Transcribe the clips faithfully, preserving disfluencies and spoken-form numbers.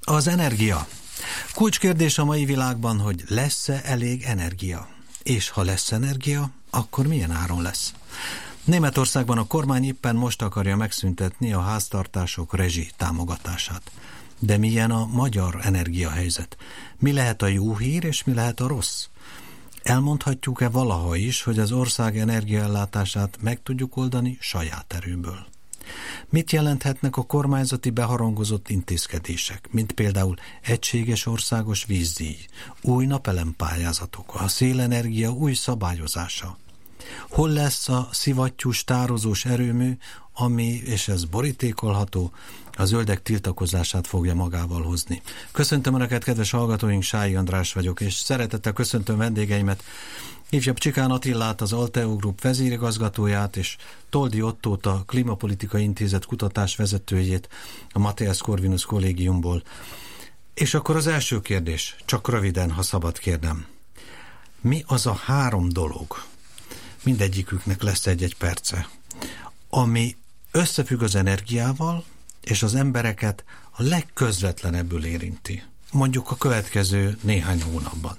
Az energia. Kulcskérdés a mai világban, hogy lesz-e elég energia? És ha lesz energia, akkor milyen áron lesz? Németországban a kormány éppen most akarja megszüntetni a háztartások rezsi támogatását. De milyen a magyar energiahelyzet? Mi lehet a jó hír, és mi lehet a rossz? Elmondhatjuk-e valaha is, hogy az ország energiaellátását meg tudjuk oldani saját erőből? Mit jelenthetnek a kormányzati beharangozott intézkedések, mint például egységes országos vízdíj, új napelempályázatok, a szélenergia új szabályozása? Hol lesz a szivattyús tározós erőmű, ami, és ez borítékolható, a zöldek tiltakozását fogja magával hozni? Köszöntöm Önöket, kedves hallgatóink, Sályi András vagyok, és szeretettel köszöntöm vendégeimet, ifjabb Csikán Attilát, az Alteo Group vezérigazgatóját, és Toldi Ottót, a Klímapolitikai Intézet kutatás vezetőjét, a Matthias Corvinus kollégiumból. És akkor az első kérdés, csak röviden, ha szabad kérnem. Mi az a három dolog, mindegyiküknek lesz egy-egy perce, ami összefügg az energiával, és az embereket a legközvetlenebbül érinti, mondjuk a következő néhány hónapban?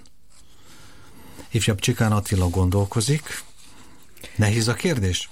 Ifjabb Csikán Attila gondolkozik. Nehéz a kérdés?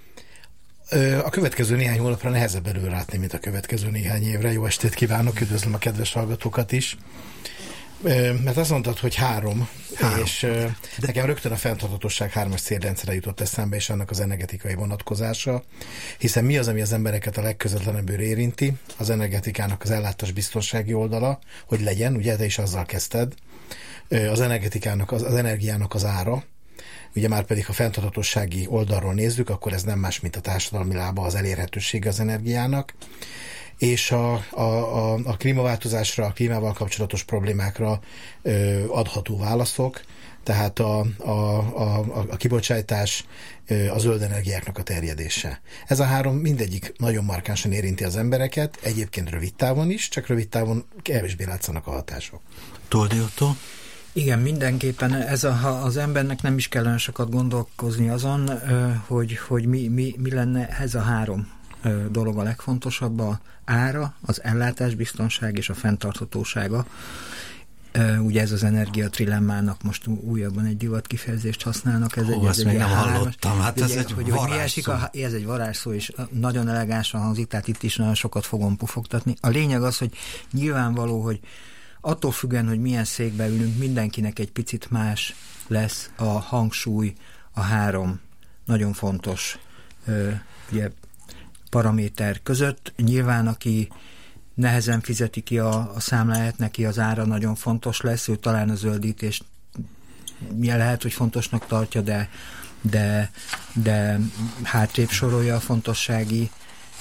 A következő néhány hónapra nehezebb előrelátni, mint a következő néhány évre. Jó estét kívánok, üdvözlöm a kedves hallgatókat is. Mert azt mondtad, hogy három, három. és De... nekem rögtön a fenntarthatóság hármas célrendszere jutott eszembe, és annak az energetikai vonatkozása, hiszen mi az, ami az embereket a legközvetlenebbül érinti? Az energetikának az ellátás biztonsági oldala, hogy legyen, ugye te is azzal kezdted, az energetikának, az, az energiának az ára, ugye már pedig, ha fenntarthatósági oldalról nézzük, akkor ez nem más, mint a társadalmi lába, az elérhetősége az energiának, és a, a, a, a klímaváltozásra, a klímával kapcsolatos problémákra ö, adható válaszok, tehát a, a, a, a kibocsátás, a zöld energiáknak a terjedése. Ez a három mindegyik nagyon markánsan érinti az embereket, egyébként rövid távon is, csak rövid távon kevésbé látszanak a hatások. Toldi Ottó? Igen, mindenképpen ez a, ha az embernek nem is kellene sokat gondolkozni azon, hogy, hogy mi, mi, mi lenne ez a három dolog a legfontosabb: a ára, az ellátásbiztonság és a fenntarthatósága. Ugye ez az energiatrilemmának most újabban egy divat kifejezést használnak. Ez Ó, egy, ezt ez még egy nem három, hallottam, hát ez ugye, egy hogy, hogy mi esik a, ez egy varázsszó, és nagyon elegánsan hangzik, tehát itt is nagyon sokat fogom pufogtatni. A lényeg az, hogy nyilvánvaló, hogy attól függően, hogy milyen székbe ülünk, mindenkinek egy picit más lesz a hangsúly, a három nagyon fontos ugye, paraméter között. Nyilván, aki nehezen fizeti ki a, a számláját, neki az ára nagyon fontos lesz, ő talán a zöldítést lehet, hogy fontosnak tartja, de, de, de hátrébb sorolja a fontossági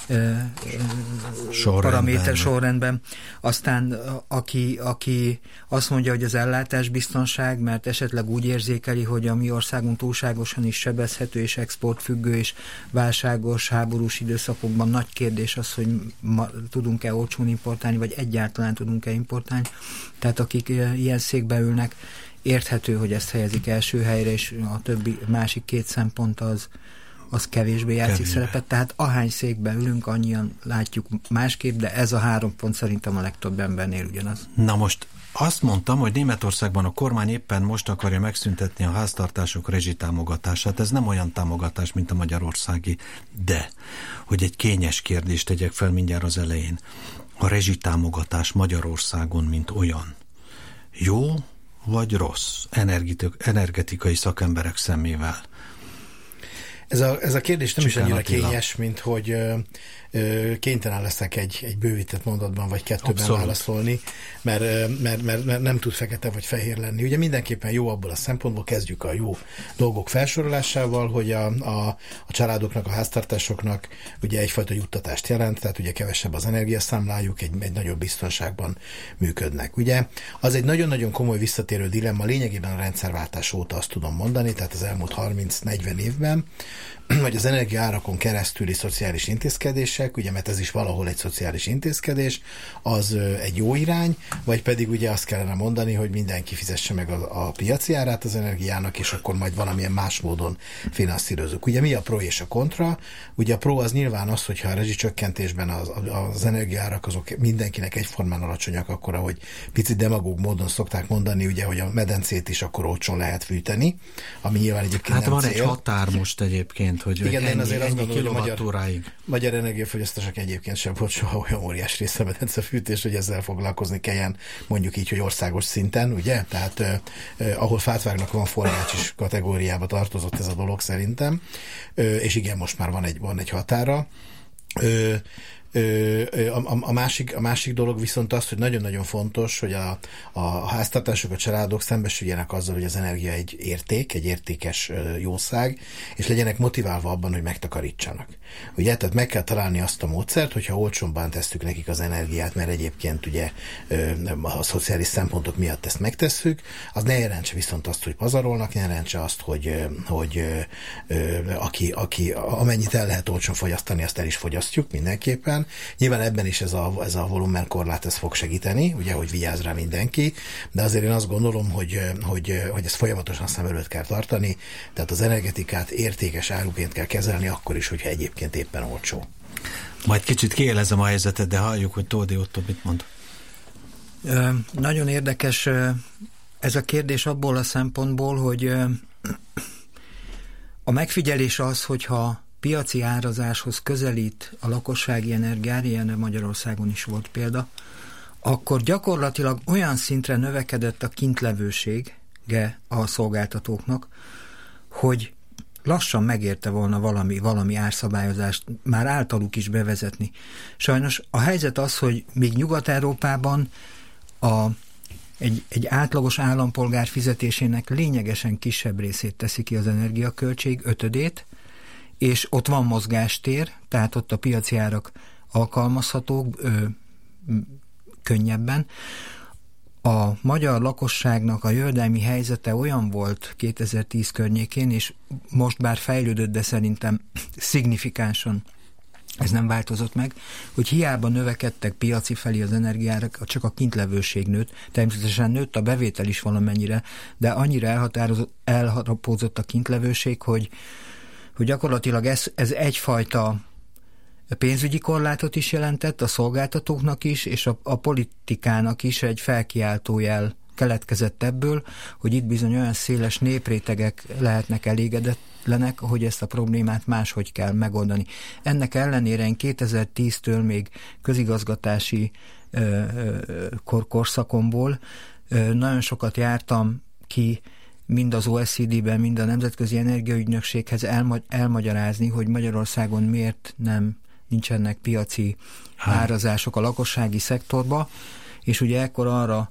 sorrendben. paraméter sorrendben. Aztán aki, aki azt mondja, hogy az ellátásbiztonság, mert esetleg úgy érzékeli, hogy a mi országunk túlságosan is sebezhető és exportfüggő, és válságos, háborús időszakokban nagy kérdés az, hogy ma tudunk-e olcsón importálni, vagy egyáltalán tudunk-e importálni. Tehát akik ilyen székbe ülnek, érthető, hogy ezt helyezik első helyre, és a többi másik két szempont az az kevésbé játszik kevésbé. szerepet, tehát ahány székben ülünk, annyian látjuk másképp, de ez a három pont szerintem a legtöbb embernél ugyanaz. Na most azt mondtam, hogy Németországban a kormány éppen most akarja megszüntetni a háztartások rezsitámogatását. Ez nem olyan támogatás, mint a magyarországi, de hogy egy kényes kérdést tegyek fel mindjárt az elején. A rezsitámogatás Magyarországon, mint olyan, jó vagy rossz energetikai szakemberek szemével? Ez a, ez a kérdés nem Csikán is annyira Attila. Kényes, mint hogy ö, ö, kénytelen leszek egy, egy bővített mondatban, vagy kettőben Abszolút. válaszolni, mert, mert, mert, mert nem tud fekete vagy fehér lenni. Ugye mindenképpen jó abból a szempontból, kezdjük a jó dolgok felsorolásával, hogy a, a, a családoknak, a háztartásoknak ugye egyfajta juttatást jelent, tehát ugye kevesebb az energiaszámlájuk, egy, egy nagyobb biztonságban működnek. Ugye az egy nagyon-nagyon komoly visszatérő dilemma, lényegében a rendszerváltás óta azt tudom mondani, tehát az elmúlt harminc-negyven évben, vagy az energiaárakon keresztüli szociális intézkedések, ugye, mert ez is valahol egy szociális intézkedés, az egy jó irány, vagy pedig ugye azt kellene mondani, hogy mindenki fizesse meg a, a piaci árát az energiának, és akkor majd valamilyen más módon finanszírozunk. Ugye mi a pro és a kontra? Ugye a pro az nyilván az, hogyha a rezsicsökkentésben az, az energiaárak azok mindenkinek egyformán alacsonyak, akkor ahogy picit demagóg módon szokták mondani, ugye, hogy a medencét is akkor olcsón lehet fűteni, ami nyilván egyébként hát nem van cél. egy határ most egyébként, hogy igen, ennyi, én azért azt ennyi gondolom, hogy kilovattóráig. magyar, magyar energiafogyasztások egyébként sem volt soha olyan óriás része a medencefűtés, hogy ezzel foglalkozni kelljen, mondjuk így, hogy országos szinten, ugye? Tehát eh, eh, ahol fát vágnak, van forgács is kategóriába tartozott ez a dolog szerintem, eh, és igen, most már van egy, van egy határa. Eh, A, a, a, másik, a másik dolog viszont az, hogy nagyon-nagyon fontos, hogy a, a háztartások, a családok szembesüljenek azzal, hogy az energia egy érték, egy értékes jószág, és legyenek motiválva abban, hogy megtakarítsanak. Ugye, tehát meg kell találni azt a módszert, hogyha olcsóbban tesszük nekik az energiát, mert egyébként ugye a szociális szempontok miatt ezt megtesszük, az ne jelentse viszont azt, hogy pazarolnak, ne jelentse azt, hogy, hogy aki, aki amennyit el lehet olcsón fogyasztani, azt el is fogyasztjuk mindenképpen. Nyilván ebben is ez a, ez a volumenkorlát ez fog segíteni, ugye, hogy vigyáz rá mindenki, de azért én azt gondolom, hogy, hogy, hogy ezt folyamatosan szem előtt kell tartani, tehát az energetikát értékes áruként kell kezelni, akkor is, hogyha egyébként éppen olcsó. Majd kicsit kiélezem a helyzetet, de halljuk, hogy Tódi Otto mit mond. Ö, nagyon érdekes ez a kérdés abból a szempontból, hogy a megfigyelés az, hogyha piaci árazáshoz közelít a lakossági energiár, ilyenre Magyarországon is volt példa, akkor gyakorlatilag olyan szintre növekedett a kintlevősége a szolgáltatóknak, hogy lassan megérte volna valami, valami árszabályozást már általuk is bevezetni. Sajnos a helyzet az, hogy még Nyugat-Európában a, egy, egy átlagos állampolgár fizetésének lényegesen kisebb részét teszi ki az energiaköltség, ötödét, és ott van mozgástér, tehát ott a piaci árak alkalmazhatók ö, könnyebben. A magyar lakosságnak a jövedelmi helyzete olyan volt kétezer-tíz környékén, és most bár fejlődött, de szerintem szignifikánsan ez nem változott meg, hogy hiába növekedtek piaci felé az energiárak, csak a kintlevőség nőtt. Természetesen nőtt a bevétel is valamennyire, de annyira elharapózott a kintlevőség, hogy hogy gyakorlatilag ez, ez egyfajta pénzügyi korlátot is jelentett a szolgáltatóknak is, és a, a politikának is egy felkiáltójel keletkezett ebből, hogy itt bizony olyan széles néprétegek lehetnek elégedetlenek, hogy ezt a problémát máshogy kell megoldani. Ennek ellenére én kétezer-tíztől még közigazgatási ö, ö, kor, korszakomból ö, nagyon sokat jártam ki mind az o e cé dé-ben, mind a Nemzetközi Energiaügynökséghez elma- elmagyarázni, hogy Magyarországon miért nem nincsenek piaci árazások a lakossági szektorba, és ugye ekkor arra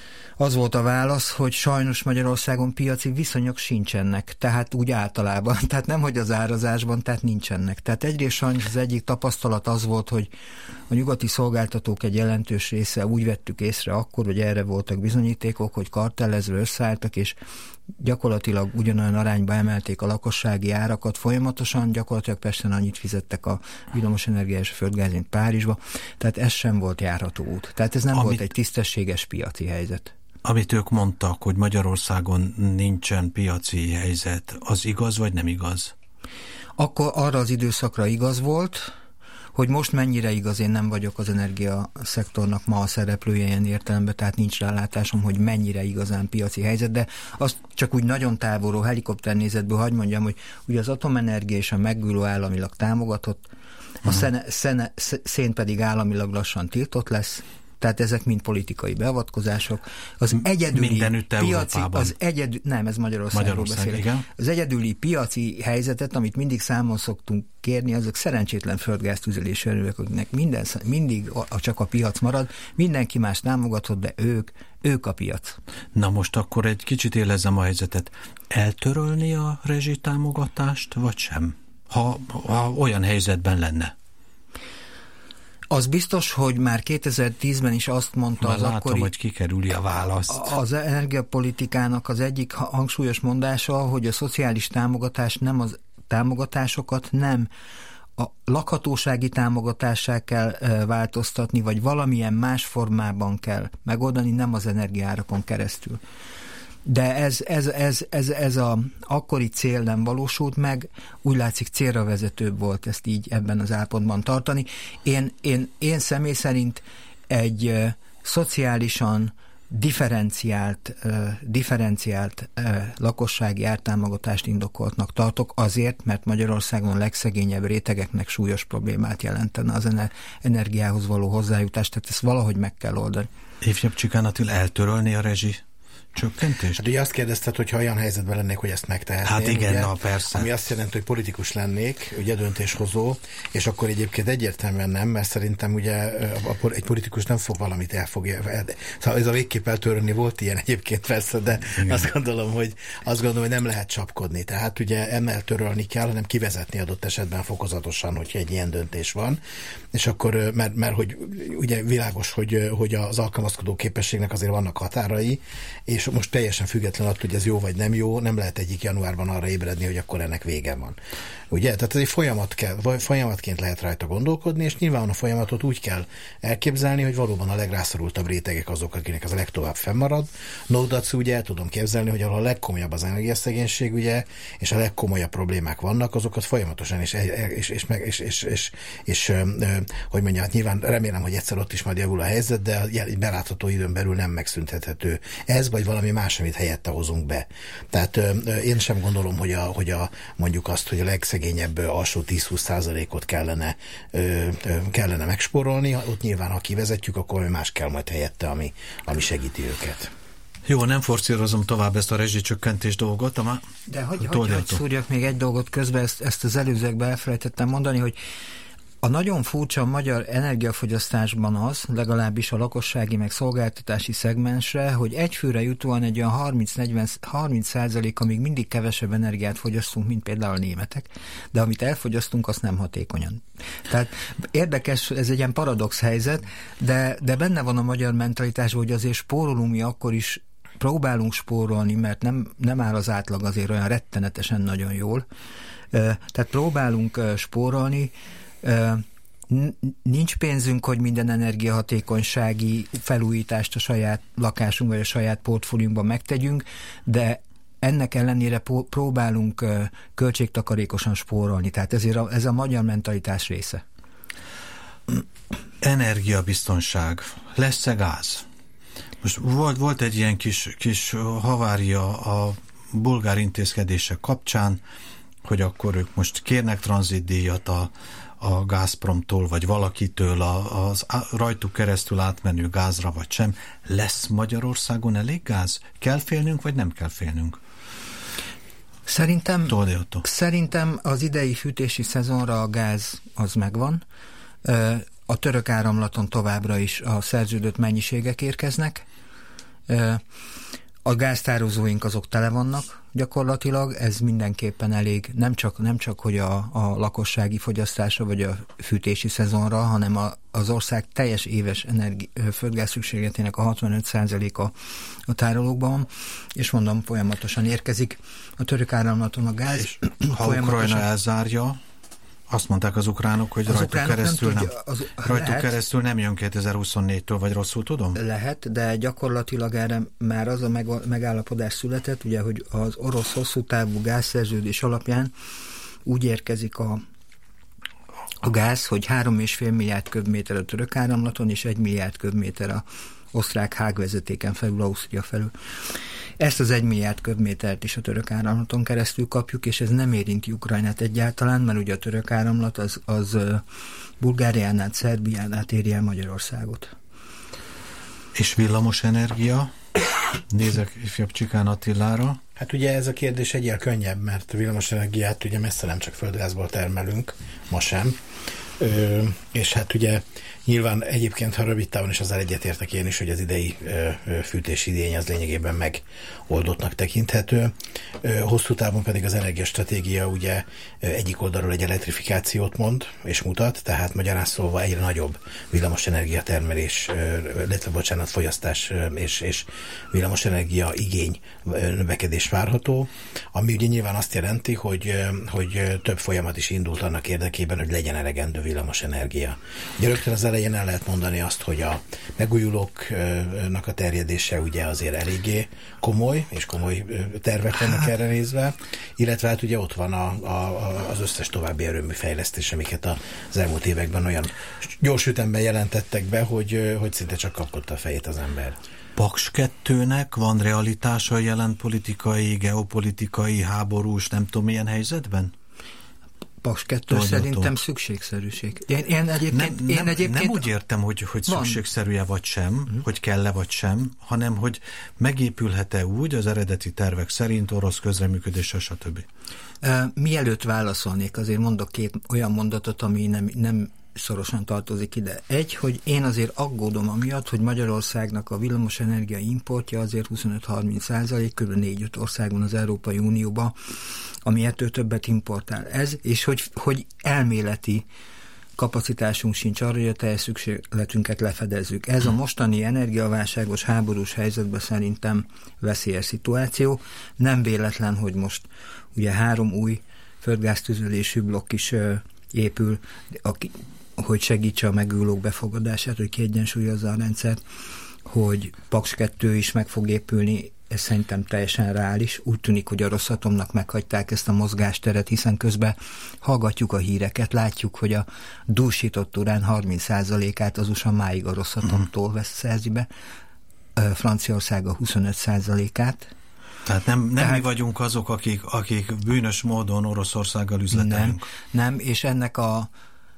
az volt a válasz, hogy sajnos Magyarországon piaci viszonyok sincsenek, tehát úgy általában, tehát nem, hogy az árazásban, tehát nincsenek. Tehát egyrészt sajnos az egyik tapasztalat az volt, hogy a nyugati szolgáltatók egy jelentős része úgy vettük észre akkor, hogy erre voltak bizonyítékok, hogy kartellezve összeálltak, és gyakorlatilag ugyanolyan arányba emelték a lakossági árakat folyamatosan, gyakorlatilag Pesten annyit fizettek a villamosenergia és a földgáz, mint Párizsba, tehát ez sem volt járható út. Tehát ez nem Amit... volt egy tisztességes piaci helyzet. Amit ők mondtak, hogy Magyarországon nincsen piaci helyzet, az igaz vagy nem igaz? Akkor arra az időszakra igaz volt, hogy most mennyire igaz, én nem vagyok az energiaszektornak ma a szereplője ilyen értelemben, tehát nincs rálátásom, hogy mennyire igazán piaci helyzet, de azt csak úgy nagyon távolról helikopternézetből hadd mondjam, hogy ugye az atomenergia és a megújuló államilag támogatott, a szene, szene, szén pedig államilag lassan tiltott lesz, tehát ezek mind politikai beavatkozások. Az egyedüli piaci, az egyedül, nem, ez Magyarországról Magyarország, beszélek. Igen. Az egyedüli piaci helyzetet, amit mindig számon szoktunk kérni, azok szerencsétlen földgáztüzelésű erőek, akiknek minden, mindig a, csak a piac marad, mindenki más támogatott, de ők, ők a piac. Na most akkor egy kicsit élezzem a helyzetet. Eltörölni a rezsitámogatást, vagy sem? Ha, ha olyan helyzetben lenne. Az biztos, hogy már kétezer-tízben is azt mondta már az látom, akkori... hogy kikerüli a választ. Az energiapolitikának az egyik hangsúlyos mondása, hogy a szociális támogatás nem az támogatásokat nem a lakhatósági támogatássá kell e, változtatni, vagy valamilyen más formában kell megoldani, nem az energiárakon keresztül. De ez, ez, ez, ez, ez a akkori cél nem valósult meg, úgy látszik célra vezetőbb volt ezt így ebben az állapotban tartani. Én, én, én személy szerint egy e, szociálisan differenciált, uh, differenciált uh, lakossági ártámogatást indokoltnak tartok azért, mert Magyarországon a legszegényebb rétegeknek súlyos problémát jelentene az ener- energiához való hozzájutást, tehát ezt valahogy meg kell oldani. Ifjabb Csikán Attila, eltörölni a rezsi csökkentést? Hát ugye azt kérdezted, hogy ha olyan helyzetben lennék, hogy ezt megtehetném. Hát igen, ugye, na persze. Ami azt jelenti, hogy politikus lennék, ugye döntéshozó, és akkor egyébként egyértelműen nem, mert szerintem ugye egy politikus nem fog valamit elfogja. Szóval ez a végképp eltörölni volt ilyen egyébként persze, de igen. azt gondolom, hogy azt gondolom, hogy nem lehet csapkodni. Tehát ugye nem eltörölni kell, hanem kivezetni adott esetben fokozatosan, hogyha egy ilyen döntés van. És akkor, mert, mert hogy ugye világos, hogy, hogy az alkalmazkodó képességnek azért vannak határai, és most teljesen független attól, hogy ez jó vagy nem jó, nem lehet egyik januárban arra ébredni, hogy akkor ennek vége van. Ugye? Tehát ez egy folyamat kell, folyamatként lehet rajta gondolkodni, és nyilván a folyamatot úgy kell elképzelni, hogy valóban a legrászorultabb rétegek azok, akinek az a legtovább fennmarad. Nódac ugye el tudom képzelni, hogy ahol a legkomolyabb az energiaszegénység, ugye, és a legkomolyabb problémák vannak, azokat folyamatosan, és, és, és, és, és, és, és, és hogy mondjam, hát nyilván remélem, hogy egyszer ott is majd javul a helyzet, de egy belátható időn belül nem megszüntethető ez, vagy valami más, amit helyette hozunk be. Tehát én sem gondolom, hogy, a, hogy a, mondjuk azt, hogy a legszegényebb alsó tíz-húsz százalékot kellene, kellene megspórolni. Ott nyilván, ha kivezetjük, akkor más kell majd helyette, ami, ami segíti őket. Jó, nem forszírozom tovább ezt a rezsicsökkentés dolgot, ama... De hogy, hogy, hogy szúrjak még egy dolgot közben, ezt, ezt az előzőkben elfelejtettem mondani, hogy a nagyon furcsa magyar energiafogyasztásban az, legalábbis a lakossági meg szolgáltatási szegmensre, hogy egyfőre jutóan egy olyan harminc-negyven százaléka még mindig kevesebb energiát fogyasztunk, mint például a németek, de amit elfogyasztunk, azt nem hatékonyan. Tehát érdekes, ez egy ilyen paradox helyzet, de, de benne van a magyar mentalitásban, hogy azért spórolunk mi akkor is, próbálunk spórolni, mert nem, nem áll az átlag azért olyan rettenetesen nagyon jól. Tehát próbálunk spórolni, nincs pénzünk, hogy minden energiahatékonysági felújítást a saját lakásunk vagy a saját portfóliunkban megtegyünk, de ennek ellenére próbálunk költségtakarékosan spórolni. Tehát ezért a, ez a magyar mentalitás része. Energiabiztonság. Lesz-e gáz? Most volt, volt egy ilyen kis, kis havária a bulgár intézkedések kapcsán, hogy akkor ők most kérnek tranzitdíjat a, a Gazpromtól, vagy valakitől a, az rajtuk keresztül átmenő gázra, vagy sem. Lesz Magyarországon elég gáz? Kell félnünk, vagy nem kell félnünk? Szerintem, szerintem az idei fűtési szezonra a gáz az megvan. A török áramlaton továbbra is a szerződött mennyiségek érkeznek. A gáztározóink azok tele vannak gyakorlatilag, ez mindenképpen elég, nem csak, nem csak hogy a, a lakossági fogyasztásra vagy a fűtési szezonra, hanem a, az ország teljes éves energi, földgáz szükségletének a hatvanöt százaléka a tárolókban van, és mondom, folyamatosan érkezik a török áramlaton a gáz. És ha Ukrajna elzárja, azt mondták az ukránok, hogy az rajtuk, keresztül nem, tudja, az, rajtuk lehet, keresztül nem jön kétezer-huszonnégytől, vagy rosszul tudom? Lehet, de gyakorlatilag erre már az a megállapodás született, ugye, hogy az orosz hosszú távú gázszerződés alapján úgy érkezik a, a gáz, hogy három és fél milliárd köbméter a török áramlaton, és egy milliárd köbméter a osztrák hágvezetéken felül, Ausztria felül. Ezt az egy milliárd köbmétert is a török áramlaton keresztül kapjuk, és ez nem érinti Ukrajnát egyáltalán, mert ugye a török áramlat az, az Bulgárián át, Szerbián át éri el Magyarországot. És villamos energia? Nézek ifjabb Csikán Attilára. Hát ugye ez a kérdés egyel könnyebb, mert villamos energiát ugye messze nem csak földgázból termelünk, ma sem. Ö, és hát ugye nyilván egyébként, ha rövid távon is azzal egyetértek én is, hogy az idei ö, fűtési igény az lényegében megoldottnak tekinthető. Ö, hosszú távon pedig az energiastratégia ugye egyik oldalról egy elektrifikációt mond és mutat, tehát magyarán szólva egyre nagyobb villamosenergia termelés, illetve bocsánat, fogyasztás és, és villamosenergia igény növekedés várható, ami ugye nyilván azt jelenti, hogy, hogy több folyamat is indult annak érdekében, hogy legyen elegendő villamosenergia. Ugye rögtön az elején el lehet mondani azt, hogy a megújulóknak a terjedése ugye azért eléggé komoly, és komoly tervek vannak erre nézve, illetve hát ugye ott van a, a, az összes további erőmű fejlesztés, amiket az elmúlt években olyan gyors ütemben jelentettek be, hogy, hogy szinte csak kapkodta a fejét az ember. Paks kettőnek van realitása a jelen politikai, geopolitikai, háborús, nem tudom milyen helyzetben? Paks kettő szerintem szükségszerűség. Én, én egyébként... Nem, én nem, egyébként nem úgy értem, hogy, hogy szükségszerű-e vagy sem, uh-huh. hogy kell-e vagy sem, hanem hogy megépülhet-e úgy az eredeti tervek szerint, orosz közreműködéssel, stb. Uh, mielőtt válaszolnék, azért mondok két olyan mondatot, ami nem, nem szorosan tartozik ide. Egy, hogy én azért aggódom amiatt, hogy Magyarországnak a villamosenergia importja azért huszonöt-harminc százalék, kb. négy-öt országon az Európai Unióban, ami ettől többet importál. Ez, és hogy, hogy elméleti kapacitásunk sincs arra, hogy a teljes szükségletünket lefedezzük. Ez a mostani energiaválságos, háborús helyzetben szerintem veszélyes szituáció. Nem véletlen, hogy most ugye három új földgáztüzelésű blokk is uh, épül, aki, hogy segítse a megújulók befogadását, hogy kiegyensúlyozza a rendszert, hogy Paks kettő is meg fog épülni, ez szerintem teljesen reális. Úgy tűnik, hogy a Rosszatomnak meghagyták ezt a mozgásteret, hiszen közben hallgatjuk a híreket, látjuk, hogy a dúsított urán harminc százalékát az u es á máig a Rosszatomtól vesz szerzi be, Franciaország a huszonöt százalékát. Tehát nem, nem Tehát, mi vagyunk azok, akik, akik bűnös módon Oroszországgal üzletelünk. Nem, nem, és ennek a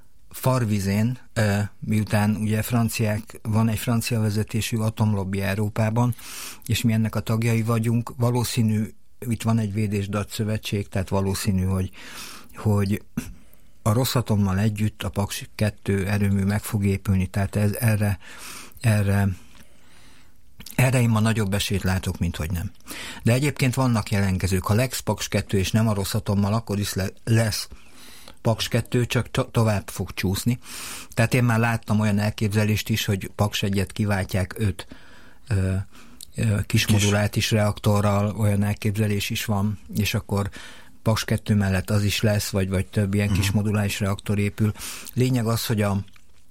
farvizén, miután ugye franciák, van egy francia vezetésű atomlobby Európában, és mi ennek a tagjai vagyunk, valószínű, itt van egy védés-dat szövetség, tehát valószínű, hogy, hogy a Rosszatommal együtt a Paks kettő erőmű meg fog épülni, tehát ez, erre, erre Erre én ma nagyobb esélyt látok, mint hogy nem. De egyébként vannak jelentkezők. Ha lesz Paks kettő és nem a Rosszatommal, akkor is le, lesz Paks kettő, csak to- tovább fog csúszni. Tehát én már láttam olyan elképzelést is, hogy Paks egyet kiváltják öt ö, ö, kismodulátis reaktorral, olyan elképzelés is van, és akkor Paks kettő mellett az is lesz, vagy, vagy több ilyen uh-huh. kismoduláris reaktor épül. Lényeg az, hogy a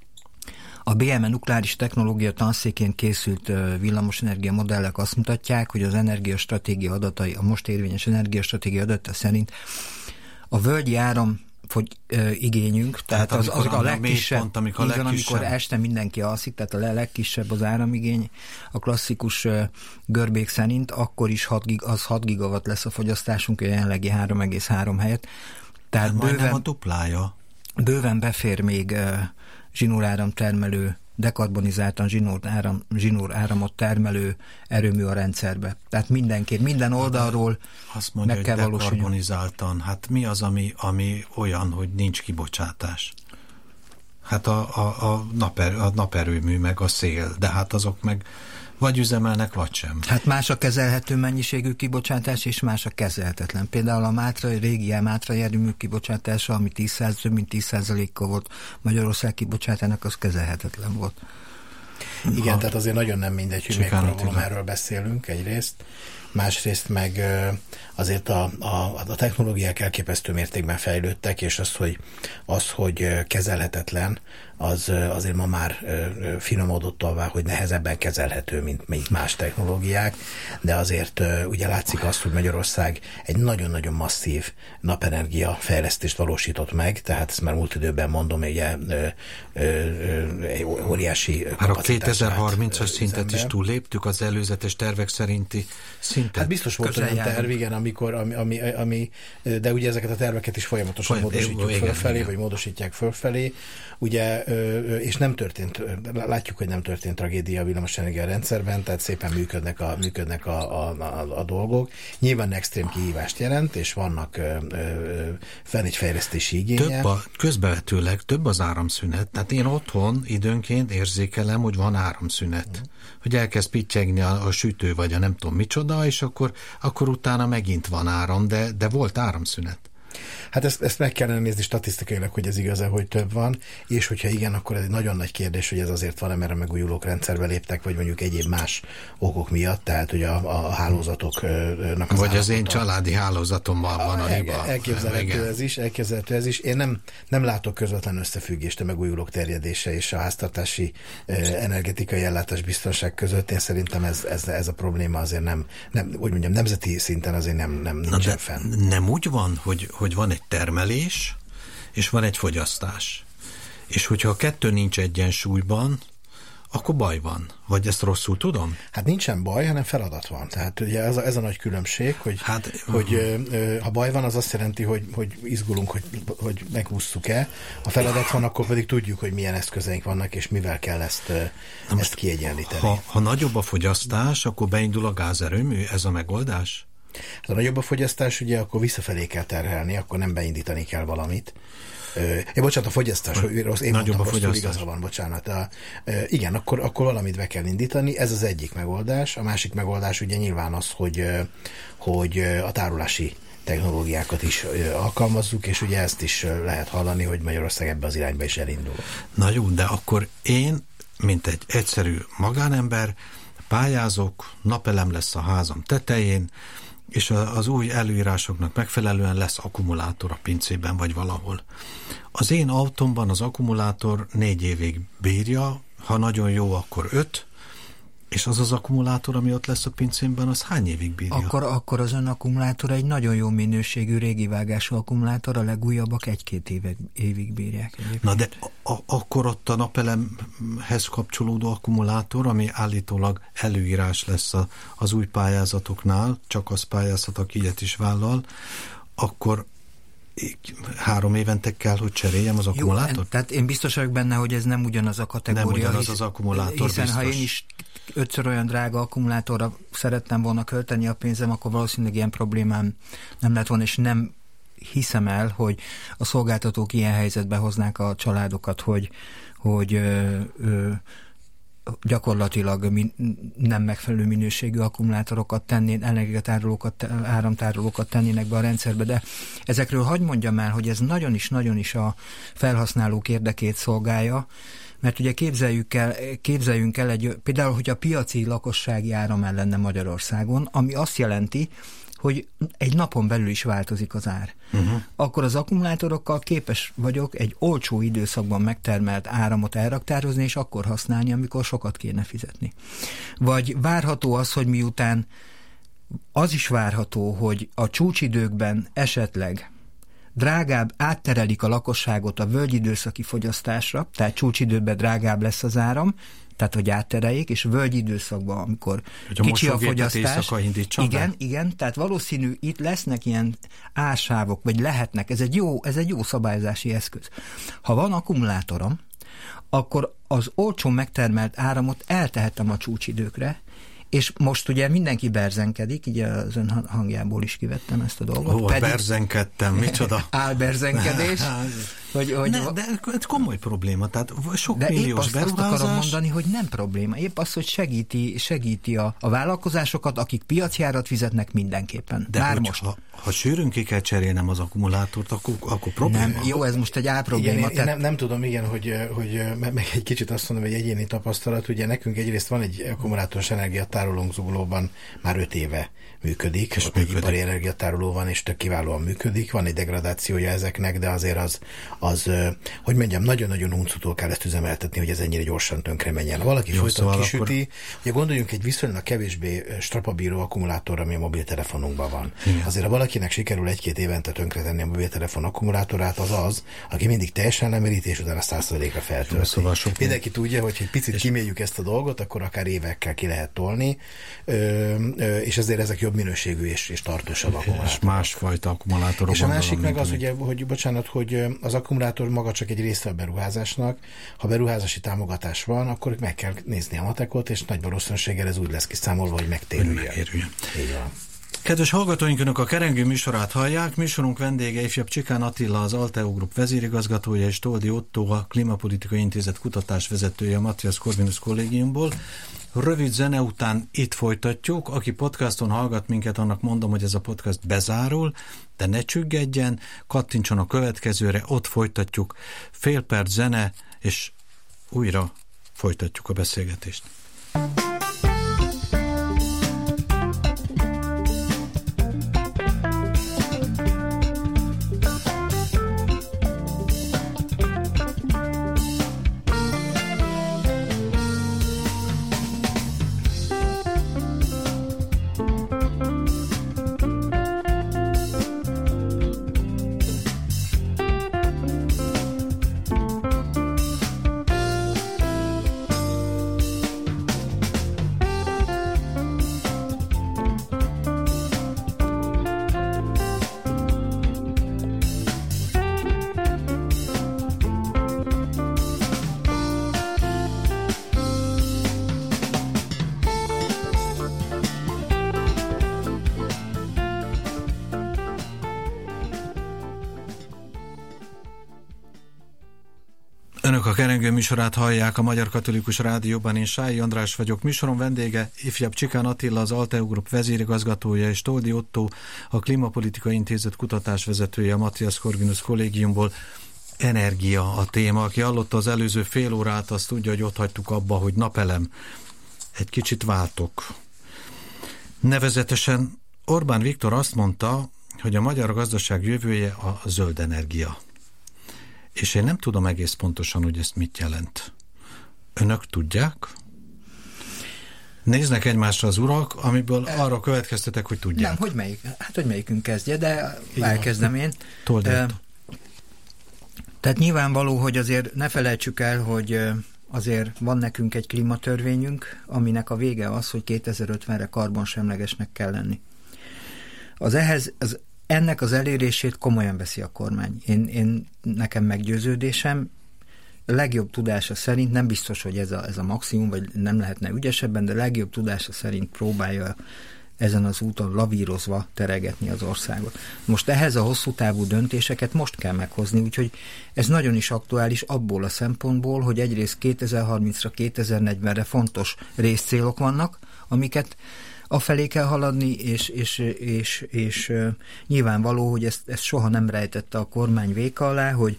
A bé em e nukleáris technológia tanszékén készült villamosenergia modellek azt mutatják, hogy az energiastratégia adatai, a most érvényes energiastratégia adata szerint a völgyi áram fogy, ö, igényünk, tehát, tehát az, az a legkisebb, pont, amikor, igen, legkisebb, amikor este mindenki alszik, tehát a legkisebb az áramigény, a klasszikus ö, görbék szerint, akkor is hat, az hat gigawatt lesz a fogyasztásunk, a jelenlegi három egész három helyett. Tehát bőven, majdnem a duplája. Bőven befér még ö, zsinóráram termelő, dekarbonizáltan zsinór, áram, zsinór áramot termelő erőmű a rendszerbe. Tehát mindenképp, minden oldalról azt mondja, meg kell valósulni. Dekarbonizáltan. Hát mi az, ami, ami olyan, hogy nincs kibocsátás? Hát a, a, a, naper, a naperőmű, meg a szél, de hát azok meg vagy üzemelnek, vagy sem. Hát más a kezelhető mennyiségű kibocsátás, és más a kezelhetetlen. Például a Mátra, a régi Mátra erőmű kibocsátása, ami tíz százalék, több mint tíz százalékkal volt Magyarország kibocsátának, az kezelhetetlen volt. Igen, a... tehát azért nagyon nem mindegy, hogy mekkora volumenről beszélünk egyrészt. Másrészt meg azért a, a, a technológiák elképesztő mértékben fejlődtek, és az, hogy, az, hogy kezelhetetlen, az azért ma már finomodott tovább, hogy nehezebben kezelhető, mint, mint más technológiák, de azért ugye látszik azt, hogy Magyarország egy nagyon-nagyon masszív napenergia fejlesztést valósított meg, tehát ezt már múlt időben mondom, ugye egy óriási kapacitás. Már a kétezer-harmincas szintet is túlléptük, az előzetes tervek szerinti szint szinte Hát biztos volt olyan terv, igen, amikor, ami, ami, ami, de ugye ezeket a terveket is folyamatosan Folyam, módosítjuk igen, fölfelé, igen. vagy módosítják fölfelé, ugye, és nem történt, látjuk, hogy nem történt tragédia a villamosenergia rendszerben, tehát szépen működnek a, működnek a, a, a, a dolgok. Nyilván extrém kihívást jelent, és vannak ö, ö, fel egy fejlesztési igénye. Több a, közbevetőleg több az áramszünet, tehát én otthon időnként érzékelem, hogy van áramszünet. Mm. Hogy elkezd pittyegni a, a sütő, vagy a nem tudom micsoda, és akkor, akkor utána megint van áram, de, de volt áramszünet. Hát ezt, ezt meg kellene nézni statisztikailag, hogy ez igaz-e, hogy több van, és hogyha igen, akkor ez egy nagyon nagy kérdés, hogy ez azért van, mert a megújulók rendszerbe léptek, vagy mondjuk egyéb más okok miatt, tehát hogy a, a hálózatoknak az Vagy az én családi hálózatomban van a hiba. Elképzelhető ez is, elképzelhető ez is. Én nem, nem látok közvetlen összefüggést a megújulók terjedése és a háztartási eh, energetikai ellátás biztonság között. Én szerintem ez, ez, ez a probléma azért nem, nem, úgy mondjam, nemzeti szinten azért nem, nem nincsen fenn. Nem úgy van, hogy, hogy van egy termelés, és van egy fogyasztás. És hogyha a kettő nincs egyensúlyban, akkor baj van. Vagy ezt rosszul tudom? Hát nincsen baj, hanem feladat van. Tehát ugye ez a, ez a nagy különbség, hogy, hát, hogy uh-huh. ö, ha baj van, az azt jelenti, hogy, hogy izgulunk, hogy, hogy megússzuk-e. Ha feladat van, akkor pedig tudjuk, hogy milyen eszközeink vannak, és mivel kell ezt, ezt kiegyenlíteni. Ha, ha nagyobb a fogyasztás, akkor beindul a gázerőmű, ez a megoldás? Ha nagyobb a fogyasztás, ugye akkor visszafelé kell terhelni, akkor nem beindítani kell valamit. Ja, bocsánat, a fogyasztás, hogy rossz, én nagyobb mondtam, a fogyasztás. Igaza van, bocsánat. A, e, igen, akkor, akkor valamit be kell indítani, ez az egyik megoldás. A másik megoldás ugye nyilván az, hogy, hogy a tárolási technológiákat is alkalmazzuk, és ugye ezt is lehet hallani, hogy Magyarország ebbe az irányba is elindul. Na jó, de akkor én, mint egy egyszerű magánember, pályázok, napelem lesz a házam tetején, és az új előírásoknak megfelelően lesz akkumulátor a pincében, vagy valahol. Az én autómban az akkumulátor négy évig bírja, ha nagyon jó, akkor öt, és az az akkumulátor, ami ott lesz a pincémben, az hány évig bírja? Akkor, akkor az ön akkumulátor egy nagyon jó minőségű, régi vágású akkumulátor, a legújabbak egy-két évig, évig bírják. Egyébként. Na de a, a, akkor ott a napelemhez kapcsolódó akkumulátor, ami állítólag előírás lesz a, az új pályázatoknál, csak az pályázat, aki ilyet is vállal, akkor három évente kell, hogy cseréljem az akkumulátort? Jó, tehát én biztos vagyok benne, hogy ez nem ugyanaz a kategória. Nem ugyanaz az akkumulátor, hiszen biztos. Ha én is ötször olyan drága akkumulátorra szerettem volna költeni a pénzem, akkor valószínűleg ilyen problémám nem lett volna, és nem hiszem el, hogy a szolgáltatók ilyen helyzetbe hoznák a családokat, hogy, hogy ö, ö, gyakorlatilag min, nem megfelelő minőségű akkumulátorokat tennének, energiatárolókat, áramtárolókat tennének be a rendszerbe, de ezekről hadd mondjam el, hogy ez nagyon is, nagyon is a felhasználók érdekét szolgálja, mert ugye képzeljük el, képzeljünk el egy, például, hogy a piaci lakossági áram lenne Magyarországon, ami azt jelenti, hogy egy napon belül is változik az ár. Uh-huh. Akkor az akkumulátorokkal képes vagyok egy olcsó időszakban megtermelt áramot elraktározni, és akkor használni, amikor sokat kéne fizetni. Vagy várható az, hogy miután az is várható, hogy a csúcsidőkben esetleg drágább átterelik a lakosságot a völgyidőszaki fogyasztásra, tehát csúcsidőben drágább lesz az áram, tehát hogy áttereljék, és völgyidőszakban, amikor a kicsi a fogyasztás. Igen, igen, tehát valószínű itt lesznek ilyen ársávok, vagy lehetnek, ez egy jó, ez egy jó szabályozási eszköz. Ha van akkumulátorom, akkor az olcsó megtermelt áramot eltehetem a csúcsidőkre, és most ugye mindenki berzenkedik, így az ön hangjából is kivettem ezt a dolgot. Ó, Pedig... berzenkedtem, micsoda? Álberzenkedés. hogy, hogy... Ne, de ez komoly probléma, tehát sok de milliós épp beruházás. De épp azt akarom mondani, hogy nem probléma. Épp az, hogy segíti, segíti a, a vállalkozásokat, akik piacjárat fizetnek mindenképpen. De Már hogy most. Ha, ha sűrűn ki kell cserélnem az akkumulátort, akkor, akkor probléma. Nem, jó, ez most egy álprobléma. Igen, én, tehát... én nem, nem tudom, igen, hogy, hogy meg egy kicsit azt mondom, hogy egyéni tapasztalat, ugye nekünk egyrészt van egy akkumulátoros energiatárolónk Zuglóban, már öt éve működik, és egy ipari energiatároló van, és tök kiválóan működik. Van egy degradációja ezeknek, de azért az, az, hogy mondjam, nagyon-nagyon uncutól kell ezt üzemeltetni, hogy ez ennyire gyorsan tönkre menjen. Ha valaki folyton szóval kisüti, akkor... ugye gondoljunk egy viszonylag kevésbé strapabíró akkumulátorra, ami a mobiltelefonunkban van. Igen. Azért, ha valakinek sikerül egy-két évente tönkretenni a mobiltelefon akkumulátorát, az az, aki mindig teljesen lemeríti, és utána száz százalékra feltölti. Szóval sok mindenki tudja, hogy egy picit kiméljük ezt a dolgot, akkor akár évekkel ki lehet tolni, ö, ö, és ezért ezek jobb minőségű és, és tartósabb akkumulátorok. És másfajta akkumulátorok. És a másik meg az, ugye, hogy bocsánat, hogy az akkumulátor maga csak egy része a beruházásnak. Ha beruházási támogatás van, akkor meg kell nézni a matekot, és nagy valószínűséggel ez úgy lesz kiszámolva, hogy megtérüljön. Így van. Kedves hallgatóink, önök a Kerengő műsorát hallják. Műsorunk vendége ifjabb Csikán Attila, az Alteo Group vezérigazgatója, és Toldi Ottó, a Klímapolitikai Intézet kutatásvezetője a Matthias Corvinus kollégiumból. Rövid zene után itt folytatjuk. Aki podcaston hallgat minket, annak mondom, hogy ez a podcast bezárul, de ne csüggedjen, kattintson a következőre, ott folytatjuk. Fél perc zene, és újra folytatjuk a beszélgetést. Önök a Kerengő műsorát hallják a Magyar Katolikus Rádióban, én Sályi András vagyok. Műsorom vendége ifjabb Csikán Attila, az Alteo Group vezérigazgatója, és Toldi Ottó, a Klímapolitikai Intézet kutatásvezetője a Matthias Corvinus kollégiumból. Energia a téma. Aki hallotta az előző fél órát, azt tudja, hogy ott hagytuk abba, hogy napelem. Egy kicsit váltok. Nevezetesen Orbán Viktor azt mondta, hogy a magyar gazdaság jövője a zöld energia. És én nem tudom egész pontosan, hogy ezt mit jelent. Önök tudják? Néznek egymásra az urak, amiből e, arra következtetek, hogy tudják. Nem, hogy melyik? Hát, hogy melyikünk kezdje, de igen, elkezdem én. E, tehát nyilvánvaló, hogy azért ne felejtsük el, hogy azért van nekünk egy klímatörvényünk, aminek a vége az, hogy kétezer-ötvenre karbonsemlegesnek kell lenni. Az ehhez... Az ennek az elérését komolyan veszi a kormány. Én, én nekem meggyőződésem, a legjobb tudása szerint, nem biztos, hogy ez a, ez a maximum, vagy nem lehetne ügyesebben, de a legjobb tudása szerint próbálja ezen az úton lavírozva teregetni az országot. Most ehhez a hosszú távú döntéseket most kell meghozni, úgyhogy ez nagyon is aktuális abból a szempontból, hogy egyrészt kétezer-harmincra, kétezer-negyvenre fontos részcélok vannak, amiket afelé kell haladni, és, és, és, és nyilvánvaló, hogy ezt, ezt soha nem rejtette a kormány véka alá, hogy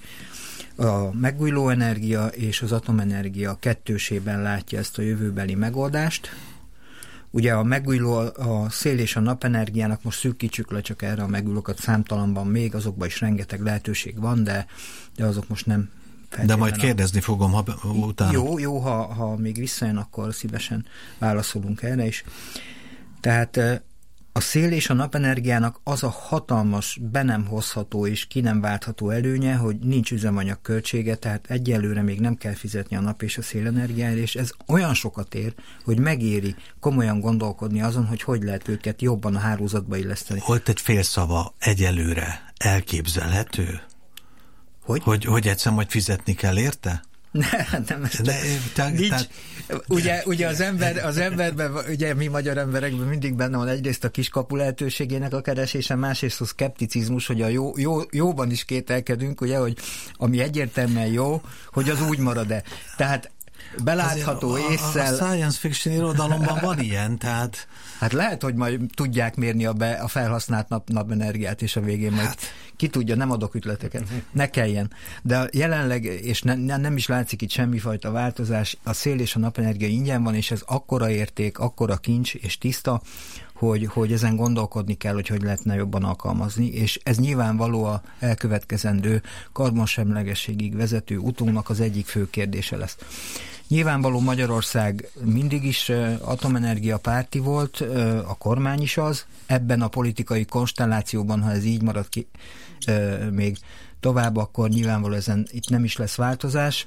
a megújuló energia és az atomenergia kettősében látja ezt a jövőbeli megoldást. Ugye a megújuló, a szél és a napenergiának, most szűkítsük le csak erre a megújulókat, számtalanban még, azokban is rengeteg lehetőség van, de, de azok most nem de majd kérdezni a... fogom, ha utána. Jó, jó, ha, ha még visszajön, akkor szívesen válaszolunk erre is. Tehát a szél és a napenergiának az a hatalmas, be nem hozható és ki nem váltható előnye, hogy nincs üzemanyag költsége, tehát egyelőre még nem kell fizetni a nap és a szélenergiára, és ez olyan sokat ér, hogy megéri komolyan gondolkodni azon, hogy hogy lehet őket jobban a hálózatba illeszteni. Volt egy fél szava, egyelőre elképzelhető? Hogy? Hogy, hogy egyszer majd fizetni kell érte? Ne, nem, de, te, nincs. Te, ugye, ugye az, ember, az emberben, ugye mi magyar emberekben mindig benne van egyrészt a kiskapu lehetőségének a keresése, másrészt a szkepticizmus, hogy a jó, jó, jóban is kételkedünk, ugye, hogy ami egyértelműen jó, hogy az úgy marad-e. Tehát belátható ésszel... A, a science fiction irodalomban van ilyen, tehát... Hát lehet, hogy majd tudják mérni a, be, a felhasznált nap, napenergiát, és a végén majd hát. Ki tudja, nem adok ütleteket. Ne kelljen. De jelenleg, és ne, ne, nem is látszik itt semmifajta változás, a szél és a napenergia ingyen van, és ez akkora érték, akkora kincs és tiszta, hogy, hogy ezen gondolkodni kell, hogy hogy lehetne jobban alkalmazni, és ez nyilvánvaló a elkövetkezendő karbonsemlegességig vezető utunknak az egyik fő kérdése lesz. Nyilvánvaló Magyarország mindig is atomenergia párti volt, a kormány is az, ebben a politikai konstellációban, ha ez így marad ki még tovább, akkor nyilvánvaló ezen itt nem is lesz változás.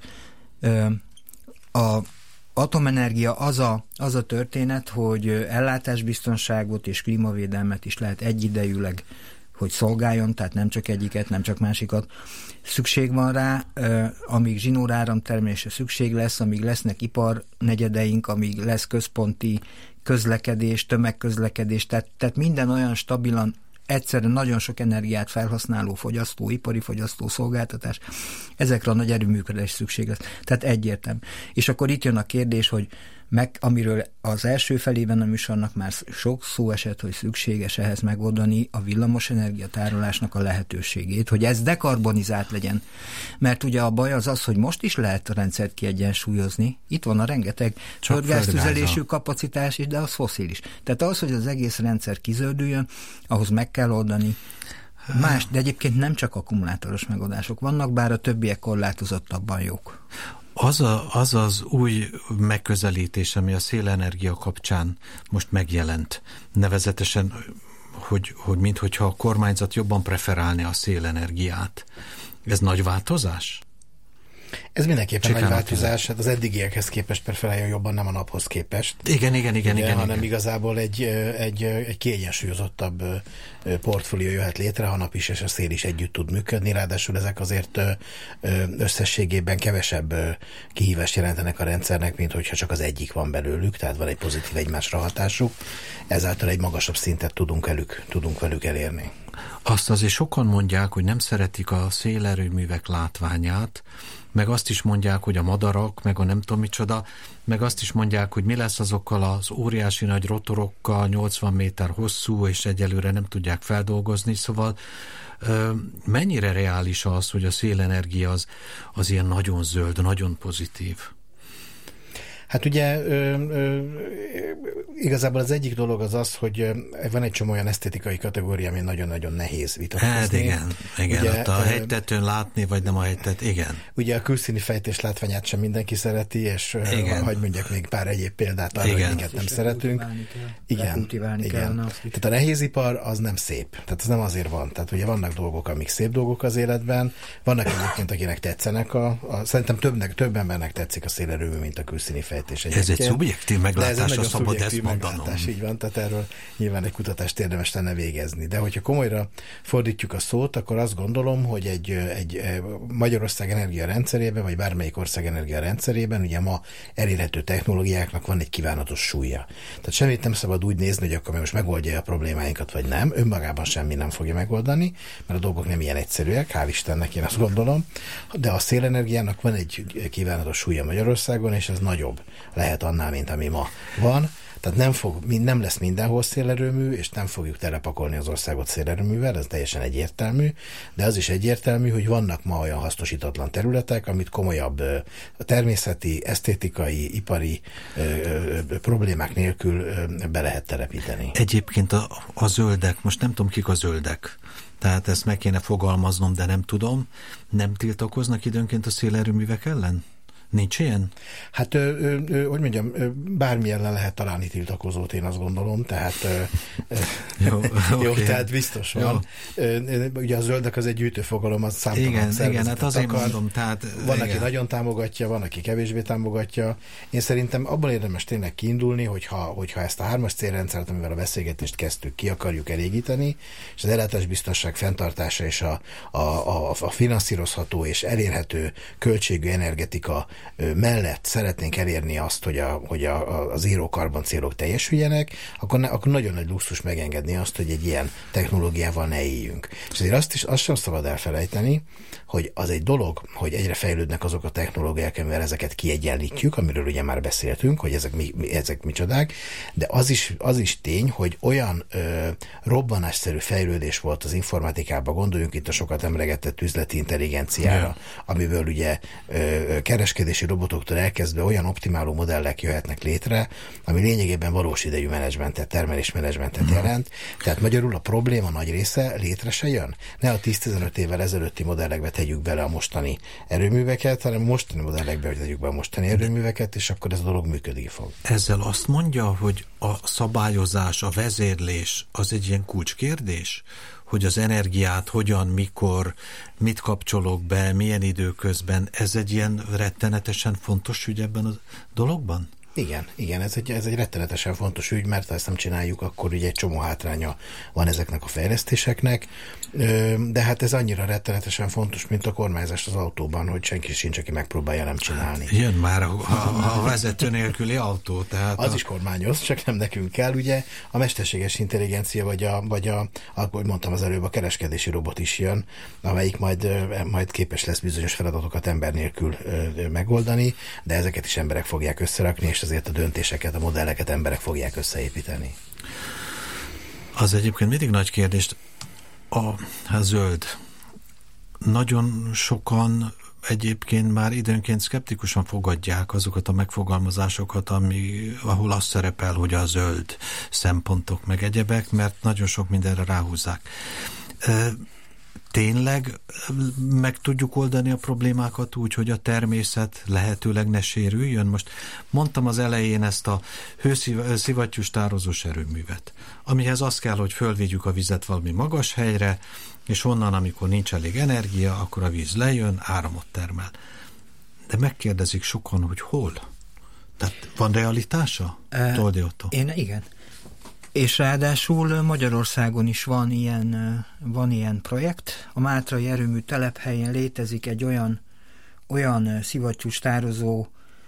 A atomenergia az a, az a történet, hogy ellátásbiztonságot és klímavédelmet is lehet egyidejűleg, hogy szolgáljon, tehát nem csak egyiket, nem csak másikat. Szükség van rá, amíg zsinóráram termelése szükség lesz, amíg lesznek iparnegyedeink, amíg lesz központi közlekedés, tömegközlekedés, tehát, tehát minden olyan stabilan, egyszerűen nagyon sok energiát felhasználó fogyasztó, ipari fogyasztó, szolgáltatás, ezekre a nagy erőműködés szükség lesz. Tehát egyértelmű. És akkor itt jön a kérdés, hogy meg, amiről az első felében a műsornak már sok szó esett, hogy szükséges ehhez megoldani a villamosenergia tárolásnak a lehetőségét, hogy ez dekarbonizált legyen. Mert ugye a baj az az, hogy most is lehet a rendszert kiegyensúlyozni. Itt van a rengeteg földgáztüzelésű kapacitás is, de az fosszilis. Tehát az, hogy az egész rendszer kizöldüljön, ahhoz meg kell oldani más, de egyébként nem csak akkumulátoros megoldások vannak, bár a többiek korlátozottabban jók. Az, a, az az új megközelítés, ami a szélenergia kapcsán most megjelent, nevezetesen, hogy, hogy minthogyha a kormányzat jobban preferálni a szélenergiát. Ez nagy változás? Ez mindenképpen nagy változás, hát az eddigiekhez képest preferálja jobban, nem a naphoz képest. Igen, igen, igen. Ugye, igen hanem igen. igazából egy, egy, egy kiegyensúlyozottabb portfólió jöhet létre, ha nap is és a szél is együtt tud működni, ráadásul ezek azért összességében kevesebb kihívást jelentenek a rendszernek, mint hogyha csak az egyik van belőlük, tehát van egy pozitív egymásra hatásuk, ezáltal egy magasabb szintet tudunk velük, tudunk velük elérni. Azt azért sokan mondják, hogy nem szeretik a szélerőművek látványát, meg azt is mondják, hogy a madarak, meg a nem tudom micsoda, meg azt is mondják, hogy mi lesz azokkal az óriási nagy rotorokkal, nyolcvan méter hosszú, és egyelőre nem tudják feldolgozni, szóval mennyire reális az, hogy a szélenergia az, az ilyen nagyon zöld, nagyon pozitív? Hát ugye ö, ö, igazából az egyik dolog az az, hogy van egy csomó olyan esztétikai kategória, ami nagyon-nagyon nehéz vitatkozni. Hát igen, igen, ugye, ott a hegytetőn látni, vagy nem a hegytet, igen. Ugye a külszíni fejtés látványát sem mindenki szereti, és hadd mondjak még pár egyéb példát arra, hogy minket nem szeretünk. Igen, igen. Tehát a nehézipar az nem szép, tehát ez nem azért van. Tehát ugye vannak dolgok, amik szép dolgok az életben, vannak egyébként, akinek tetszenek, a, a, szerintem többnek, több embernek tetszik a szélerőmű, mint a külszíni fejtés. Ez egy szubjektív meglátás, a szabad ezt mondanom. Így van, tehát erről nyilván egy kutatást érdemes lenne végezni. De hogyha komolyra fordítjuk a szót, akkor azt gondolom, hogy egy, egy Magyarország energia rendszerében, vagy bármelyik ország energia rendszerében, ugye ma elérhető technológiáknak van egy kívánatos súlya. Tehát semmit nem szabad úgy nézni, hogy akkor most megoldja a problémáinkat, vagy nem. Önmagában semmi nem fogja megoldani, mert a dolgok nem ilyen egyszerűek, hál' Istennek, én azt gondolom. De a szélenergiának van egy kívánatos súlya Magyarországon, és ez nagyobb lehet annál, mint ami ma van. Tehát nem, fog, nem lesz mindenhol szélerőmű, és nem fogjuk telepakolni az országot szélerőművel, ez teljesen egyértelmű, de az is egyértelmű, hogy vannak ma olyan hasznosítatlan területek, amit komolyabb természeti, esztétikai, ipari ö, ö, problémák nélkül ö, be lehet telepíteni. Egyébként a, a zöldek, most nem tudom, kik a zöldek, tehát ezt meg kéne fogalmaznom, de nem tudom, nem tiltakoznak időnként a szélerőművek ellen? Nincs ilyen? Hát, ö, ö, ö, hogy mondjam, ö, bármi ellen lehet találni tiltakozót, én azt gondolom, tehát ö, ö, jó, jó okay. Tehát biztos van. Ö, ö, ugye a zöldek az egy gyűjtőfogalom, az számtalan igen, igen, hát azért akar. mondom, tehát... Van, igen. aki nagyon támogatja, van, aki kevésbé támogatja. Én szerintem abban érdemes tényleg kiindulni, hogyha, hogyha ezt a hármas célrendszert, amivel a beszélgetést kezdtük, ki akarjuk elégíteni, és az ellátásbiztonság fenntartása és a, a, a, a finanszírozható és elérhető költségű energetika mellett szeretnénk elérni azt, hogy, a, hogy a, a zéró karbon célok teljesüljenek, akkor, ne, akkor nagyon nagy luxus megengedni azt, hogy egy ilyen technológiával ne éljünk. És azért azt, is, azt sem szabad elfelejteni, hogy az egy dolog, hogy egyre fejlődnek azok a technológiák, amivel ezeket kiegyenlítjük, amiről ugye már beszéltünk, hogy ezek, mi, ezek micsodák, de az is, az is tény, hogy olyan ö, robbanásszerű fejlődés volt az informatikában, gondoljunk itt a sokat emlegetett üzleti intelligenciára, yeah. amiből ugye ö, kereskedelmi kereskedési robotoktól elkezdve olyan optimáló modellek jöhetnek létre, ami lényegében valós idejű menedzsmentet, termelésmenedzsmentet jelent. Tehát magyarul a probléma nagy része létre se jön. Ne a tíz-tizenöt évvel ezelőtti modellekbe tegyük bele a mostani erőműveket, hanem mostani modellekbe tegyük be a mostani erőműveket, és akkor ez a dolog működni fog. Ezzel azt mondja, hogy a szabályozás, a vezérlés az egy ilyen kulcskérdés? Hogy az energiát hogyan, mikor, mit kapcsolok be, milyen időközben, ez egy ilyen rettenetesen fontos ügy ebben a dologban? Igen, igen, ez egy, ez egy rettenetesen fontos ügy, mert ha ezt nem csináljuk, akkor ugye egy csomó hátránya van ezeknek a fejlesztéseknek, de hát ez annyira rettenetesen fontos, mint a kormányzás az autóban, hogy senki sincs, aki megpróbálja nem csinálni. Hát, jön már a, a, a vezető nélküli autó. Tehát az a... is kormányoz, csak nem nekünk kell, ugye a mesterséges intelligencia, vagy a, vagy a, ahogy mondtam az előbb, a kereskedési robot is jön, amelyik majd, majd képes lesz bizonyos feladatokat ember nélkül megoldani, de ezeket is emberek fogják összerakni, és azért a döntéseket, a modelleket emberek fogják összeépíteni. Az egyébként mindig nagy kérdés, a, a zöld. Nagyon sokan egyébként már időnként szkeptikusan fogadják azokat a megfogalmazásokat, ami, ahol az szerepel, hogy a zöld szempontok meg egyebek, mert nagyon sok mindenre ráhúzzák. Tényleg meg tudjuk oldani a problémákat úgy, hogy a természet lehetőleg ne sérüljön? Most mondtam az elején ezt a hőszivattyús tározós erőművet, amihez az kell, hogy fölvigyük a vizet valami magas helyre, és onnan, amikor nincs elég energia, akkor a víz lejön, áramot termel. De megkérdezik sokan, hogy hol? Tehát van realitása? E, Toldi Otto. Én igen. És ráadásul Magyarországon is van ilyen, van ilyen projekt. A Mátrai erőmű telephelyén létezik egy olyan, olyan szivattyús tározó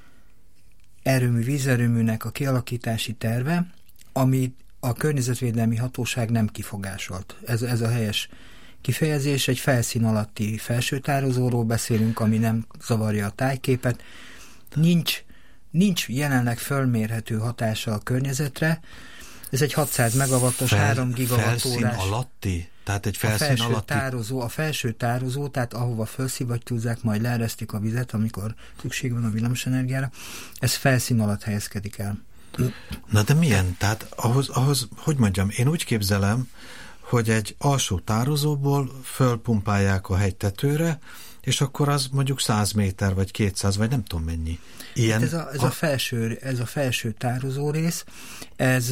erőmű, vízerőműnek a kialakítási terve, ami a környezetvédelmi hatóság nem kifogásolt. Ez, ez a helyes kifejezés. Egy felszín alatti felsőtározóról beszélünk, ami nem zavarja a tájképet. Nincs, nincs jelenleg fölmérhető hatása a környezetre. Ez egy hatszáz megawattos, Fel, három gigawattórás. Felszín alatti? Tehát egy felszín a felső alatti? Tározó, a felső tározó, tehát ahova felszivattyúzzák, majd leeresztik a vizet, amikor szükség van a villamosenergiára, ez felszín alatt helyezkedik el. Na de milyen? Tehát ahhoz, ahhoz, hogy mondjam, én úgy képzelem, hogy egy alsó tározóból fölpumpálják a hegytetőre, és akkor az mondjuk száz méter, vagy kétszáz, vagy nem tudom mennyi. Ilyen, ez, a, ez, a... A felső, ez a felső tározó rész, ez,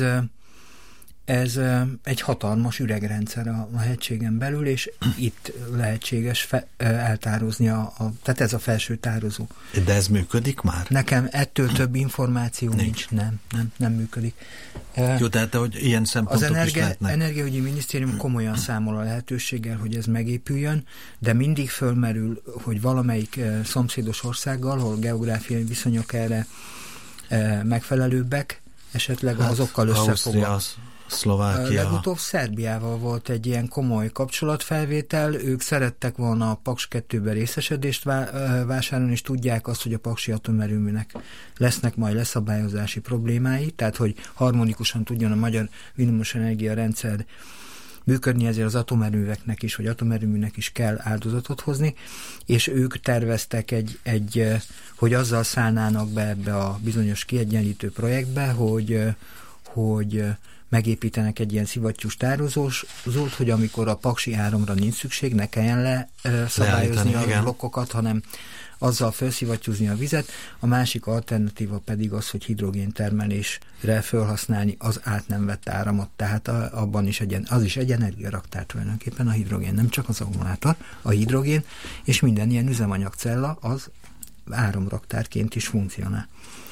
ez egy hatalmas üregrendszer a, a hegységen belül, és itt lehetséges fe, eltározni, a, a, tehát ez a felső tározó. De ez működik már? Nekem ettől több információ nincs. nincs. Nem, nem, nem működik. Jó, tehát hogy ilyen szempontok az energi- is lehetnek. Az Energiaügyi Minisztérium komolyan számol a lehetőséggel, hogy ez megépüljön, de mindig fölmerül, hogy valamelyik eh, szomszédos országgal, ahol geográfiai viszonyok erre eh, megfelelőbbek, esetleg hát, azokkal összefogva. Szlovákia. Legutóbb Szerbiával volt egy ilyen komoly kapcsolatfelvétel, ők szerettek volna a Paks kettőbe részesedést vásárolni, és tudják azt, hogy a paksi atomerőműnek lesznek majd leszabályozási problémái, tehát hogy harmonikusan tudjon a magyar villamosenergia rendszer működni, ezért az atomerőműveknek is, vagy atomerőműnek is kell áldozatot hozni, és ők terveztek egy, egy hogy azzal szállnának be ebbe a bizonyos kiegyenlítő projektbe, hogy, hogy megépítenek egy ilyen szivattyús tározót, hogy amikor a paksi áramra nincs szükség, ne kelljen le uh, szabályozni a igen. blokkokat, hanem azzal felszivattyúzni a vizet. A másik alternatíva pedig az, hogy hidrogéntermelésre felhasználni az át nem vett áramot, tehát a, abban is egy, az is egy energiaraktár tulajdonképpen a hidrogén, nem csak az akkumulátor, a hidrogén, és minden ilyen üzemanyagcella az áramraktárként is funkcionál.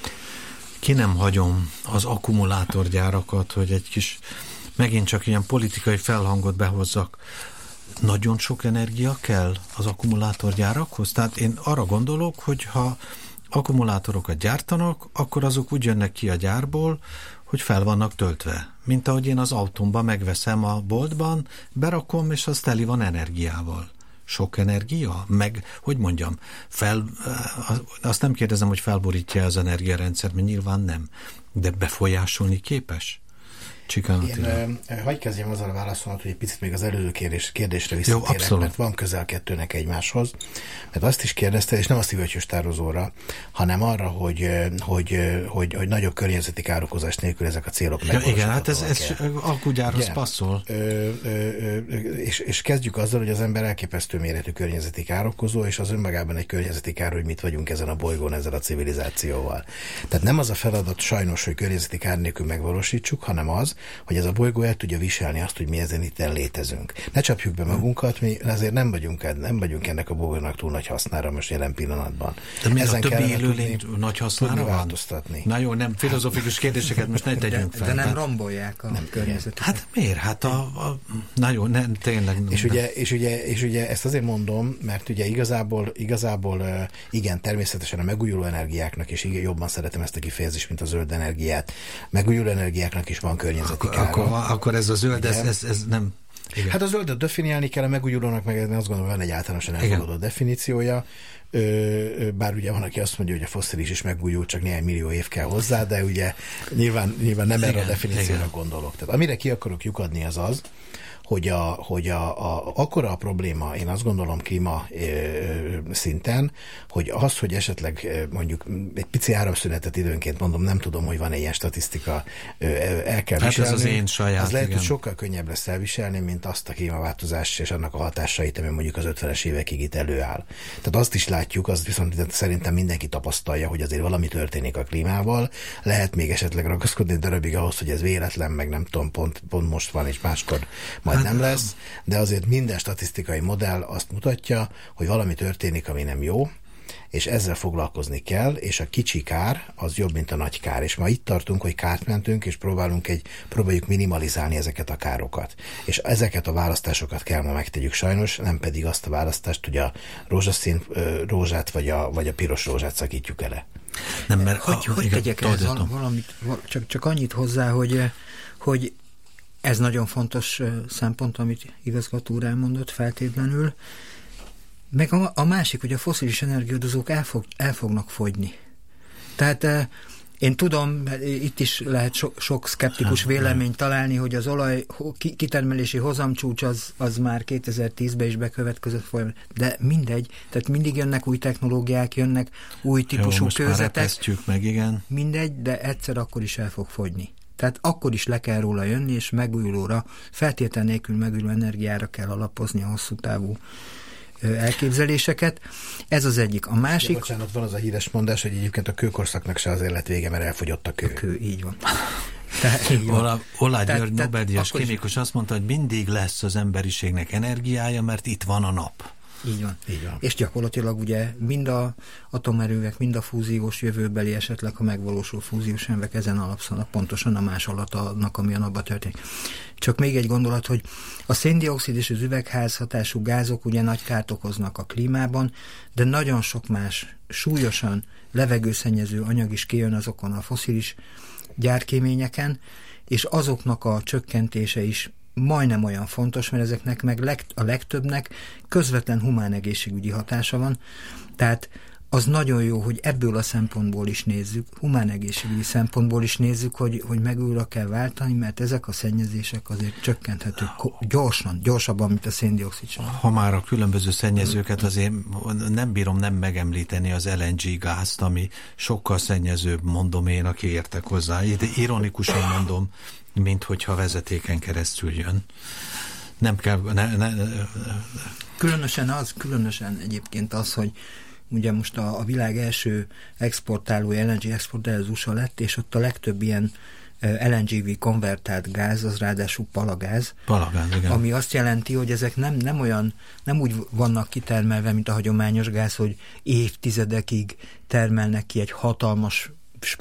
Ki nem hagyom az akkumulátorgyárakat, hogy egy kis, megint csak ilyen politikai felhangot behozzak. Nagyon sok energia kell az akkumulátorgyárakhoz? Tehát én arra gondolok, hogy ha akkumulátorokat gyártanak, akkor azok úgy jönnek ki a gyárból, hogy fel vannak töltve. Mint ahogy én az autómban megveszem a boltban, berakom, és az teli van energiával. Sok energia? Meg, hogy mondjam, fel, azt nem kérdezem, hogy felborítja az energiarendszert, mert nyilván nem, de befolyásolni képes? Csikán Én hagyj kezdjem azzal a válaszomat, hogy egy picit még az előző kérdés, kérdésre visszatérek, Jó, mert van közel kettőnek egymáshoz. Mert azt is kérdezte, és nem a szivacsos tározóra, hanem arra, hogy, hogy, hogy, hogy nagyobb környezeti károkozás nélkül ezek a célok ja, igen, hát ez, ez alkugyárhoz passzol. Ö, ö, ö, és, és kezdjük azzal, hogy az ember elképesztő méretű környezeti károkozó, és az önmagában egy környezeti kár, hogy mit vagyunk ezen a bolygón, ezzel a civilizációval. Tehát nem az a feladat sajnos, hogy környezeti kár nélkül megvalósítsuk, hanem az, hogy ez a bolygó el tudja viselni azt, hogy mi ezen itt létezünk. Ne csapjuk be magunkat, mi azért nem vagyunk, nem vagyunk ennek a bolygónak túl nagy hasznára most jelen pillanatban. De mi a többi élőlény nagy hasznára van? Változtatni. Na jó, nem filozofikus kérdéseket most ne tegyünk fel. De nem rombolják a nem, környezetet. Hát miért? Hát a, a na jó, nem, tényleg nem. És ugye, és, ugye, és ugye ezt azért mondom, mert ugye igazából, igazából igen, természetesen a megújuló energiáknak, és igen, jobban szeretem ezt a kifejezést, mint a zöld energiát, megújuló energiáknak is van környezeti kára. Akkor, akkor ez a zöld, ez, ez, ez nem... Igen. Hát a zöldet definiálni kell, a megújulónak meg azt gondolom, van egy általánosan elfogadott definíciója, bár ugye van, aki azt mondja, hogy a fosszilis is megújul, csak néhány millió év kell hozzá, de ugye nyilván, nyilván nem erre a definícióra gondolok. Tehát amire ki akarok lyukadni az az, hogy, a, hogy a, a, akkora a probléma, én azt gondolom klíma ö, szinten, hogy az, hogy esetleg mondjuk egy pici áramszünetet időnként mondom, nem tudom, hogy van-e ilyen statisztika, ö, el kell hát viselni. Ez az én saját, az lehet, igen. hogy sokkal könnyebb lesz elviselni, mint azt a klímaváltozás és annak a hatásait, ami mondjuk az ötvenes évekig itt előáll. Tehát azt is látjuk, azt viszont szerintem mindenki tapasztalja, hogy azért valami történik a klímával, lehet még esetleg ragaszkodni darabig ahhoz, hogy ez véletlen, meg nem tudom, pont, pont most van, és máskor majd nem lesz, de azért minden statisztikai modell azt mutatja, hogy valami történik, ami nem jó, és ezzel foglalkozni kell, és a kicsi kár az jobb, mint a nagy kár. És ma itt tartunk, hogy kárt mentünk, és próbálunk egy, próbáljuk minimalizálni ezeket a károkat. És ezeket a választásokat kell ma megtegyük sajnos, nem pedig azt a választást, hogy a rózsaszín rózsát, vagy a, vagy a piros rózsát szakítjuk ele. Nem, mert hogy, a, hogy igen, tegyek ehhez valamit, csak, csak annyit hozzá, hogy, hogy ez nagyon fontos szempont, amit igazgató úr elmondott feltétlenül. Meg a, a másik, hogy a fosszilis energiadozók el, fog, el fognak fogyni. Tehát eh, én tudom, itt is lehet so, sok szkeptikus véleményt találni, hogy az olaj kitermelési hozamcsúcs az, az már kétezer-tízben is bekövetkezett folyam, de mindegy, tehát mindig jönnek új technológiák, jönnek új típusú Jó, kőzetek. meg, igen. Mindegy, de egyszer akkor is el fog fogyni. Tehát akkor is le kell róla jönni, és megújulóra, feltétel nélkül megújuló energiára kell alapozni a hosszú távú elképzeléseket. Ez az egyik. A másik... Ja, bocsánat, van az a híres mondás, hogy egyébként a kőkorszaknak se azért lett vége, mert elfogyott a kő. A kő, így van. Olá György Nobel-díjas kémikus azt mondta, hogy mindig lesz az emberiségnek energiája, mert itt van a nap. Így van. Így van. És gyakorlatilag ugye mind a atomerővek, mind a fúziós jövőbeli esetleg, ha megvalósul fúziós erőművek, ezen alapszanak pontosan a másolatnak, ami a napban történik. Csak még egy gondolat, hogy a széndioxid és az üvegházhatású gázok ugye nagy kárt okoznak a klímában, de nagyon sok más súlyosan levegőszennyező anyag is kijön azokon a fosszilis gyárkéményeken, és azoknak a csökkentése is majdnem olyan fontos, mert ezeknek meg leg, a legtöbbnek közvetlen humán egészségügyi hatása van, tehát az nagyon jó, hogy ebből a szempontból is nézzük, humán egészségügyi szempontból is nézzük, hogy, hogy megújra kell váltani, mert ezek a szennyezések azért csökkenthetők gyorsan, gyorsabban, mint a széndioxid sem. Ha már a különböző szennyezőket, azért nem bírom nem megemlíteni az el en gé gázt, ami sokkal szennyezőbb, mondom én, aki értek hozzá. Ironikusan mondom, mint hogyha vezetéken keresztül jön. Nem kell... Ne, ne, különösen az, különösen egyébként az, hogy ugye most a, a világ első exportálója, el en gé exportálója az u es á lett, és ott a legtöbb ilyen el en gé vé konvertált gáz, az ráadásul palagáz. Palagáz, igen. Ami azt jelenti, hogy ezek nem, nem olyan, nem úgy vannak kitermelve, mint a hagyományos gáz, hogy évtizedekig termelnek ki egy hatalmas,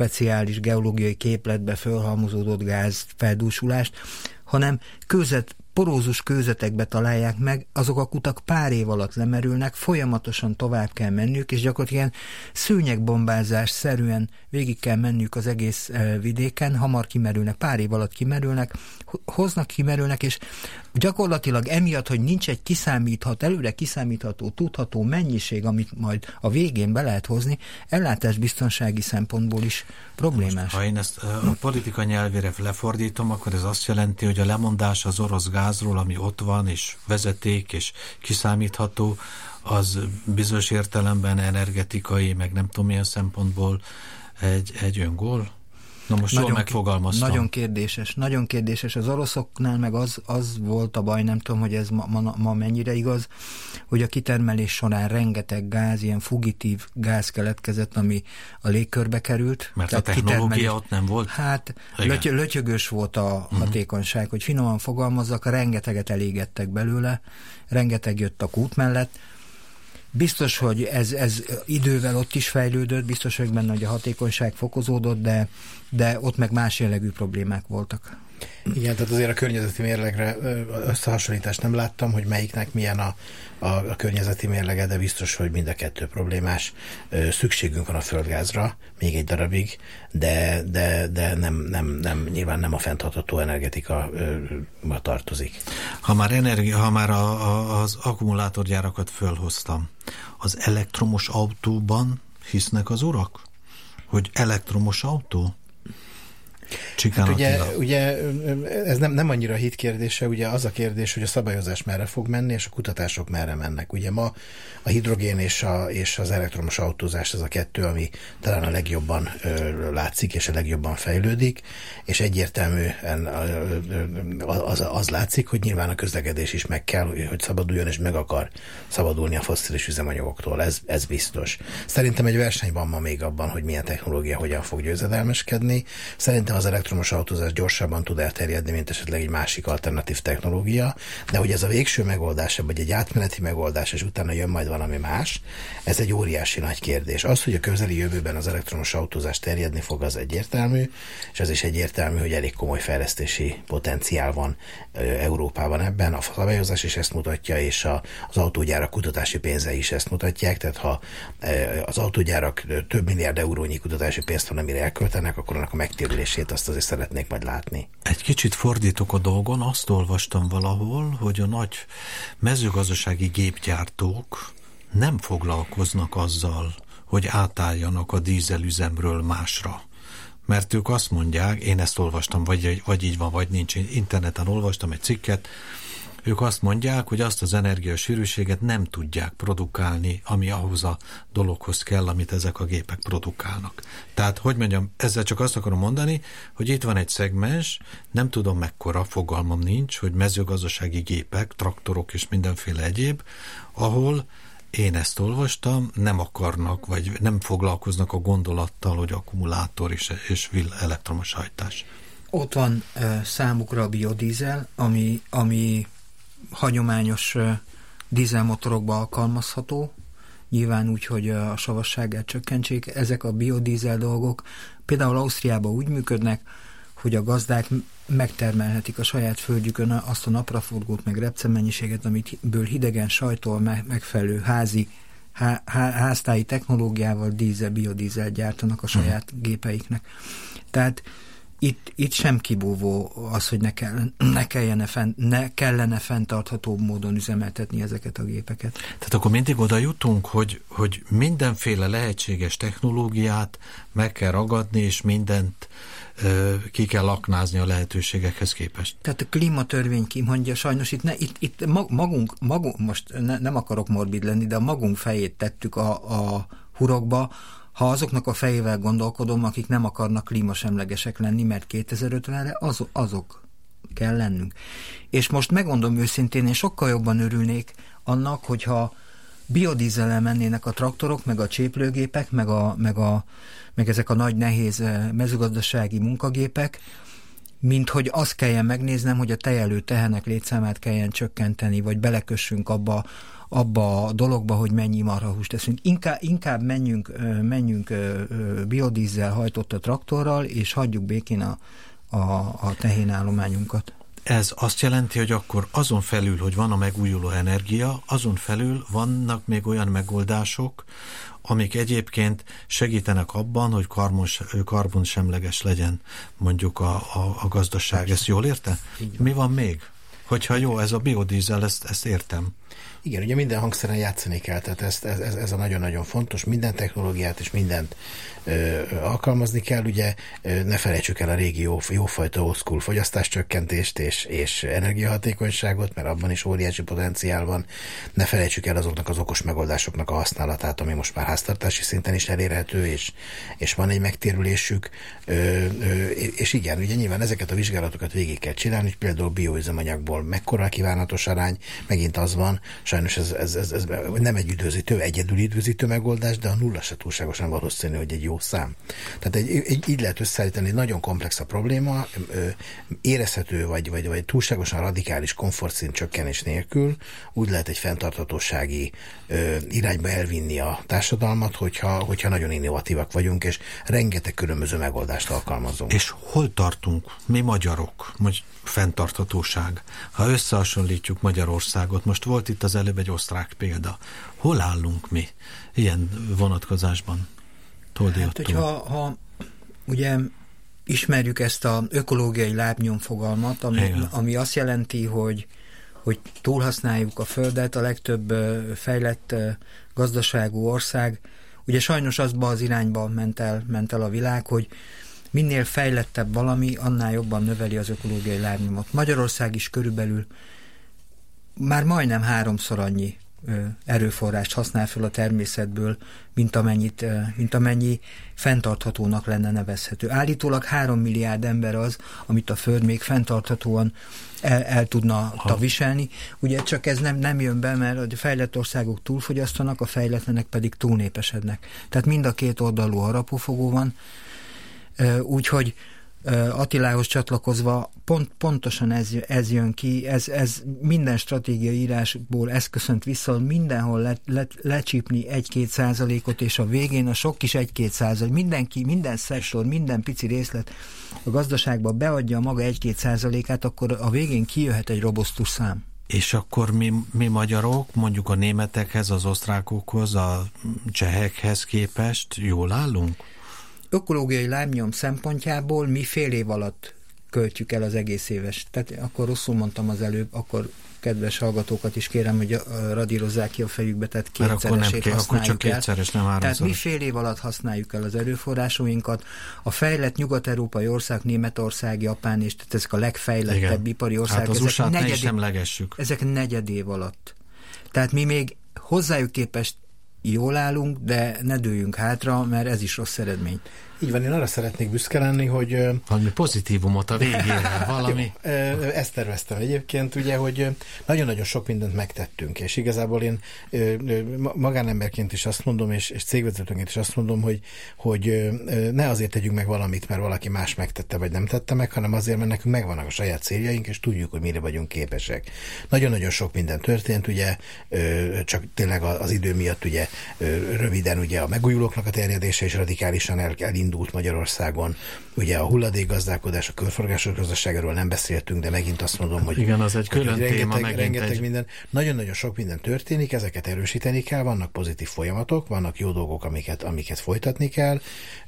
speciális geológiai képletbe fölhalmozódott gáz feldúsulást, hanem kőzet porózus kőzetekbe találják meg, azok a kutak pár év alatt lemerülnek, folyamatosan tovább kell mennünk, és gyakorlatilag ilyen szőnyegbombázás szerűen végig kell mennünk az egész vidéken, hamar kimerülnek, pár év alatt kimerülnek, hoznak, kimerülnek, és gyakorlatilag emiatt, hogy nincs egy kiszámíthat, előre kiszámítható, tudható mennyiség, amit majd a végén be lehet hozni, ellátásbiztonsági szempontból is problémás. Most, ha én ezt a politika nyelvére lefordítom, akkor ez azt jelenti, hogy a lemondás az orosz gázról, ami ott van, és vezeték, és kiszámítható, az bizonyos értelemben energetikai, meg nem tudom milyen szempontból egy, egy öngól. Na most nagyon jól megfogalmaztam. Nagyon kérdéses, nagyon kérdéses. Az oroszoknál meg az, az volt a baj, nem tudom, hogy ez ma, ma, ma mennyire igaz, hogy a kitermelés során rengeteg gáz, ilyen fugitív gáz keletkezett, ami a légkörbe került. Mert a technológia ott nem volt? Hát löty, lötyögös volt a uh-huh. hatékonyság, hogy finoman fogalmazzak, rengeteget elégettek belőle, rengeteg jött a kút mellett. Biztos, hogy ez, ez idővel ott is fejlődött, biztos, hogy benne, hogy a hatékonyság fokozódott, de, de ott meg más jellegű problémák voltak. Igen, tehát azért a környezeti mérlegre összehasonlítást nem láttam, hogy melyiknek milyen a, a, a környezeti mérlege, de biztos, hogy mind a kettő problémás. Szükségünk van a földgázra, még egy darabig, de, de, de nem, nem, nem, nyilván nem a fenntartható energetika ma tartozik. Ha már, energia, ha már a, a, az akkumulátorgyárakat fölhoztam, az elektromos autóban hisznek az urak? Hogy elektromos autó? Hát ugye, ugye ez nem, nem annyira hit kérdése, ugye az a kérdés, hogy a szabályozás merre fog menni, és a kutatások merre mennek. Ugye ma a hidrogén és, a, és az elektromos autózás az a kettő, ami talán a legjobban ö, látszik, és a legjobban fejlődik, és egyértelműen az, az látszik, hogy nyilván a közlekedés is meg kell, hogy szabaduljon, és meg akar szabadulni a fosszilis üzemanyagoktól. Ez, ez biztos. Szerintem egy verseny van ma még abban, hogy milyen technológia hogyan fog győzedelmeskedni. Szerintem az elektromos autózás gyorsabban tud elterjedni, mint esetleg egy másik alternatív technológia, de hogy ez a végső megoldás, vagy egy átmeneti megoldás, és utána jön majd valami más, ez egy óriási nagy kérdés. Az, hogy a közeli jövőben az elektromos autózás terjedni fog, az egyértelmű, és az is egyértelmű, hogy elég komoly fejlesztési potenciál van Európában ebben. A szabályozás is ezt mutatja, és a, az autógyárak kutatási pénzei is ezt mutatják, tehát ha az autógyárak több milliárd eurónyi kutatási pénzt van, amire elköltenek, akkor annak a megtérülését azt azért szeretnék majd látni. Egy kicsit fordítok a dolgon, azt olvastam valahol, hogy a nagy mezőgazdasági gépgyártók nem foglalkoznak azzal, hogy átálljanak a dízelüzemről másra. Mert ők azt mondják, én ezt olvastam, vagy, vagy így van, vagy nincs, interneten olvastam egy cikket, ők azt mondják, hogy azt az energiasűrűséget nem tudják produkálni, ami ahhoz a dologhoz kell, amit ezek a gépek produkálnak. Tehát, hogy mondjam, ezzel csak azt akarom mondani, hogy itt van egy szegmens, nem tudom mekkora, fogalmam nincs, hogy mezőgazdasági gépek, traktorok és mindenféle egyéb, ahol én ezt olvastam, nem akarnak, vagy nem foglalkoznak a gondolattal, hogy akkumulátor és, és elektromos hajtás. Ott van uh, számukra a biodízel, ami, ami hagyományos uh, dízelmotorokba alkalmazható, nyilván úgy, hogy uh, a savasságát csökkentsék. Ezek a biodízel dolgok például Ausztriában úgy működnek, hogy a gazdák megtermelhetik a saját földjükön azt a napraforgót, meg repcemennyiséget, amitből hidegen sajtól megfelelő házi, há, há, háztáji technológiával dízel, biodízel gyártanak a saját uh-huh. gépeiknek. Tehát itt, itt sem kibúvó az, hogy ne, kell, ne, kellene fent, ne kellene fenntarthatóbb módon üzemeltetni ezeket a gépeket. Tehát akkor mindig oda jutunk, hogy, hogy mindenféle lehetséges technológiát meg kell ragadni, és mindent ö, ki kell aknázni a lehetőségekhez képest. Tehát a klímatörvény kimondja, sajnos itt, ne, itt, itt magunk, magunk, most ne, nem akarok morbid lenni, de a magunk fejét tettük a, a hurokba, ha azoknak a fejével gondolkodom, akik nem akarnak klímasemlegesek lenni, mert kétezer-ötvenre az, azok kell lennünk. És most megmondom őszintén, én sokkal jobban örülnék annak, hogyha biodízellel mennének a traktorok, meg a cséplőgépek, meg, a, meg, a, meg ezek a nagy nehéz mezőgazdasági munkagépek, mint hogy azt kelljen megnéznem, hogy a tejelő tehenek létszámát kelljen csökkenteni, vagy belekössünk abba, abba a dologba, hogy mennyi marhahúst teszünk. Inkább, inkább menjünk, menjünk biodízzel hajtott a traktorral, és hagyjuk békén a, a, a tehénállományunkat. Ez azt jelenti, hogy akkor azon felül, hogy van a megújuló energia, azon felül vannak még olyan megoldások, amik egyébként segítenek abban, hogy karbons, karbonsemleges legyen mondjuk a, a, a gazdaság. Ezt jól érte? Mi van még? Hogyha jó, ez a biodízel, ezt, ezt értem. Igen, ugye minden hangszeren játszani kell, tehát ez, ez, ez a nagyon-nagyon fontos, minden technológiát és mindent ö, alkalmazni kell, ugye ö, ne felejtsük el a régi jó, jófajta old school fogyasztáscsökkentést és, és energiahatékonyságot, mert abban is óriási potenciál van, ne felejtsük el azoknak az okos megoldásoknak a használatát, ami most már háztartási szinten is elérhető, és, és van egy megtérülésük, ö, ö, és igen, ugye nyilván ezeket a vizsgálatokat végig kell csinálni, hogy például bioüzemanyagból mekkora a kívánatos arány, megint az van, sajnos ez, ez, ez, ez nem egy üdvözítő, egyedül üdvözítő megoldás, de a nulla se túlságosan valószínű, hogy egy jó szám. Tehát egy, egy, így lehet összeállítani, nagyon komplex a probléma, érezhető vagy, vagy, vagy túlságosan radikális komfortszint csökkenés nélkül, úgy lehet egy fenntarthatósági ö, irányba elvinni a társadalmat, hogyha, hogyha nagyon innovatívak vagyunk, és rengeteg különböző megoldást alkalmazunk. És hol tartunk mi magyarok, vagy fenntarthatóság? Ha összehasonlítjuk Magyarországot, most volt itt az előbb egy osztrák példa. Hol állunk mi ilyen vonatkozásban? Hát, hogyha ha, ugye ismerjük ezt az ökológiai lábnyom fogalmat, ami, ami azt jelenti, hogy, hogy túlhasználjuk a földet, a legtöbb fejlett gazdaságú ország, ugye sajnos azba az irányba ment el, ment el a világ, hogy minél fejlettebb valami, annál jobban növeli az ökológiai lábnyomot. Magyarország is körülbelül már majdnem háromszor annyi erőforrást használ fel a természetből, mint, amennyit, mint amennyi fenntarthatónak lenne nevezhető. Állítólag három milliárd ember az, amit a Föld még fenntarthatóan el, el tudna viselni. Ugye csak ez nem, nem jön be, mert a fejlett országok túlfogyasztanak, a fejletlenek pedig túlnépesednek. Tehát mind a két oldalú harapófogó van. Úgyhogy Attilához csatlakozva pont, pontosan ez, ez jön ki, ez, ez minden stratégiai írásból ez köszönt vissza, mindenhol le, le, lecsípni egy-két százalékot, és a végén a sok kis egy-két százalék, mindenki, minden szektor, minden pici részlet a gazdaságba beadja maga egy-két százalékát, akkor a végén kijöhet egy robosztus szám. És akkor mi, mi magyarok, mondjuk a németekhez, az osztrákokhoz, a csehekhez képest jól állunk? Ökológiai lábnyom szempontjából mi fél év alatt költjük el az egész éves. Tehát akkor rosszul mondtam az előbb, akkor kedves hallgatókat is kérem, hogy radírozzák ki a fejükbe, tehát kétszeresét használjuk akkor csak kétszeres, nem háromszoros. Tehát mi fél év alatt használjuk el az erőforrásainkat. A fejlett nyugat-európai ország, Németország, Japán, és tehát ezek a legfejlettebb igen. ipari országok. Hát az u es á-t ne is emlegessük. Ezek negyed év alatt. Tehát mi még hozzájuk képest jól állunk, de ne dőljünk hátra, mert ez is rossz eredmény. Így van, én arra szeretnék büszke lenni, hogy... Valami pozitívumot a végére, valami... Ezt terveztem egyébként, ugye, hogy nagyon-nagyon sok mindent megtettünk, és igazából én magánemberként is azt mondom, és, és cégvezetőként is azt mondom, hogy, hogy ne azért tegyünk meg valamit, mert valaki más megtette, vagy nem tette meg, hanem azért, mert nekünk megvannak a saját céljaink, és tudjuk, hogy mire vagyunk képesek. Nagyon-nagyon sok minden történt, ugye, csak tényleg az idő miatt, ugye, röviden, ugye a megújulóknak a terjedése is radikálisan el, elindult Magyarországon. Ugye a hulladékgazdálkodás, a körforgásos gazdaságról nem beszéltünk, de megint azt mondom, hogy... Igen, az egy külön téma, rengeteg, megint rengeteg egy... minden. Nagyon-nagyon sok minden történik, ezeket erősíteni kell, vannak pozitív folyamatok, vannak jó dolgok, amiket, amiket folytatni kell,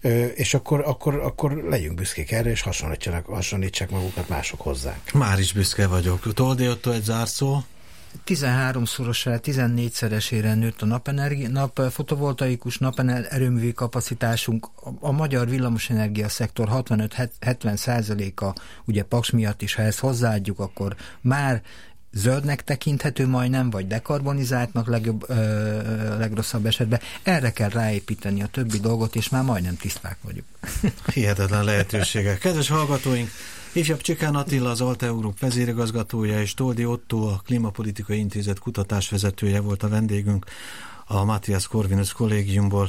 és akkor, akkor, akkor legyünk büszkék erre, és hasonlítsák magukat mások hozzánk. Már is büszke vagyok. Toldi Ottó, egy zárszó. tizenháromszorosára, tizennégyszeresére nőtt a napenergia, nap, fotovoltaikus naperőművi kapacitásunk, a, a magyar villamosenergia szektor hatvanöt-hetven százaléka ugye Paks miatt is, ha ezt hozzáadjuk, akkor már zöldnek tekinthető majdnem, vagy dekarbonizáltnak legjobb, ö, legrosszabb esetben. Erre kell ráépíteni a többi dolgot, és már majdnem tiszták vagyunk. Hihetetlen lehetőségek. Kedves hallgatóink, ifjabb Csikán Attila, az Alta Európ vezérigazgatója, és Toldi Ottó, a Klímapolitikai Intézet kutatásvezetője volt a vendégünk a Matthias Corvinus kollégiumból.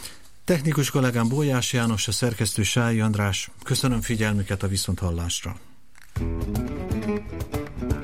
Technikus kollégám Bójás János, a szerkesztő Sályi András. Köszönöm figyelmüket, a viszonthallásra.